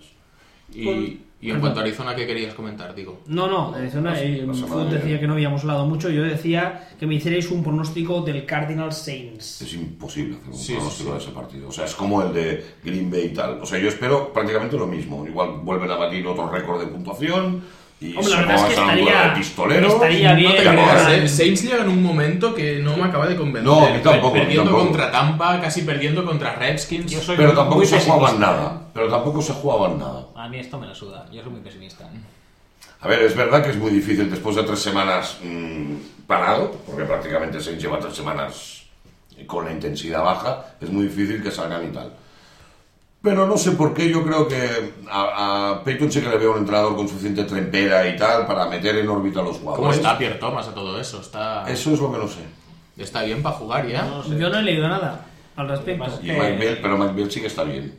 Y, y en cuanto a Arizona, ¿qué querías comentar, digo? No, no, Arizona, La- eh, la semana Food que decía viene. que no habíamos hablado mucho, yo decía que me hicierais un pronóstico del Cardinals Saints. Es imposible hacer un Sí, pronóstico sí, sí. de ese partido. O sea, es como el de Green Bay y tal. O sea, yo espero prácticamente lo mismo. Igual vuelven a batir otro récord de puntuación y Hombre, la se verdad es que pasan un duelo estaría- de pistoleros. estaría bien, No te Ya creas, verás. ¿eh? Saints llega en un momento que no me acaba de convencer. No, a mí tampoco, a mí Perdiendo tampoco. contra Tampa, casi perdiendo contra Redskins. Yo soy Pero muy- tampoco muy se pesimista. jugaban nada. Pero tampoco se jugaban nada. A mí esto me la suda. Yo soy muy pesimista. A ver, es verdad que es muy difícil después de tres semanas mmm, parado, porque prácticamente se lleva tres semanas con la intensidad baja, es muy difícil que salgan y tal. Pero no sé por qué, yo creo que a, a Peyton sí que le veo un entrenador con suficiente trempera y tal para meter en órbita a los jugadores. ¿Cómo está Pierre Thomas a todo eso? Está, Eso es lo que no sé. está bien para jugar ya. No sé. Yo no he leído nada al respecto. Lo que pasa Y es que- Mike Bell, pero Mike Bell sí que está bien.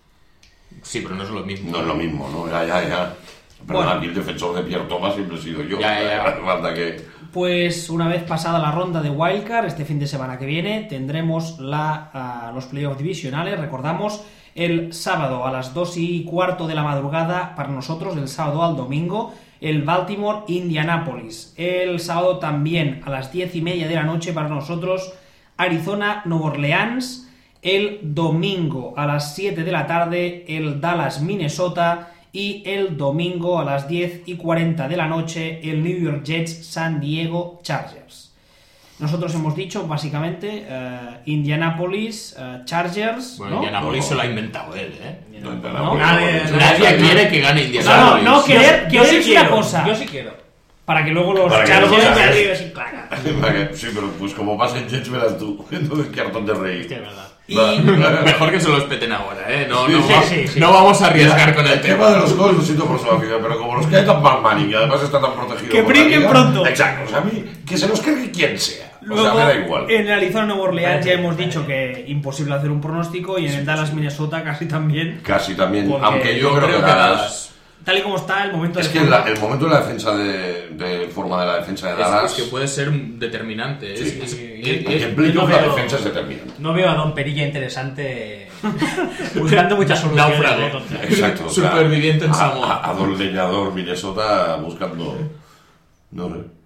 Sí, pero no es lo mismo. No es lo mismo, ¿no? Ya, ya, ya. Pero Bueno. aquí el defensor de Pierre Thomas siempre he sido yo. Ya, ya, ya. Hace falta que... Pues una vez pasada la ronda de Wildcard, este fin de semana que viene, tendremos la, ah, los playoffs divisionales, recordamos, el sábado a las dos y cuarto de la madrugada para nosotros, del sábado al domingo, el Baltimore-Indianapolis. El sábado también a las diez y media de la noche para nosotros, Arizona-Nueva Orleans. El domingo a las siete de la tarde, el Dallas-Minnesota. Y el domingo a las diez y cuarenta de la noche, el New York Jets San Diego Chargers. Nosotros hemos dicho, básicamente, eh, Indianapolis eh, Chargers, Bueno, ¿no? Indianapolis No. se lo ha inventado él, ¿eh? No, No, nadie- Nadie quiere que gane No, Indianapolis. no, no, querer, Yo querer sí es quiero. una cosa. Yo sí quiero. para que luego los Para que Chargers luego de Chargers- arriba sin claca. Sí, pero pues como pasa en Jets verás tú. Entonces qué hartón de reír. Hostia, es verdad. Y Mejor que se los peten ahora, ¿eh? No, Sí, no, sí, va- sí, sí. no vamos a arriesgar con el El tema tema. de los gols lo siento por Sudáfrica, pero como los cae tan mal Manning y además está tan protegido. Que por la brinquen liga, pronto. Exacto, o sea, a mí, que se los cargue quien sea. luego, o sea, me da igual. en el Arizona Nueva Orleans ya Vale, hemos vale. dicho que imposible hacer un pronóstico y en el Dallas Minnesota casi también. Casi también, Porque aunque yo, creo, que, que Dallas... Dallas- Tal y como está el momento Es de que forma. la- el momento de la defensa de, de forma de la defensa de Es, Dallas... es que puede ser un determinante. Sí. Es- es- Sí, eh, y- eh, que en playoff no la veo- defensa es determinante. No veo a Don Perilla interesante buscando muchas soluciones. Náufrago. ¿eh? contra- Exacto. o sea, Superviviente en a- Samoa. A, a Don Leñador Minnesota buscando... No sé.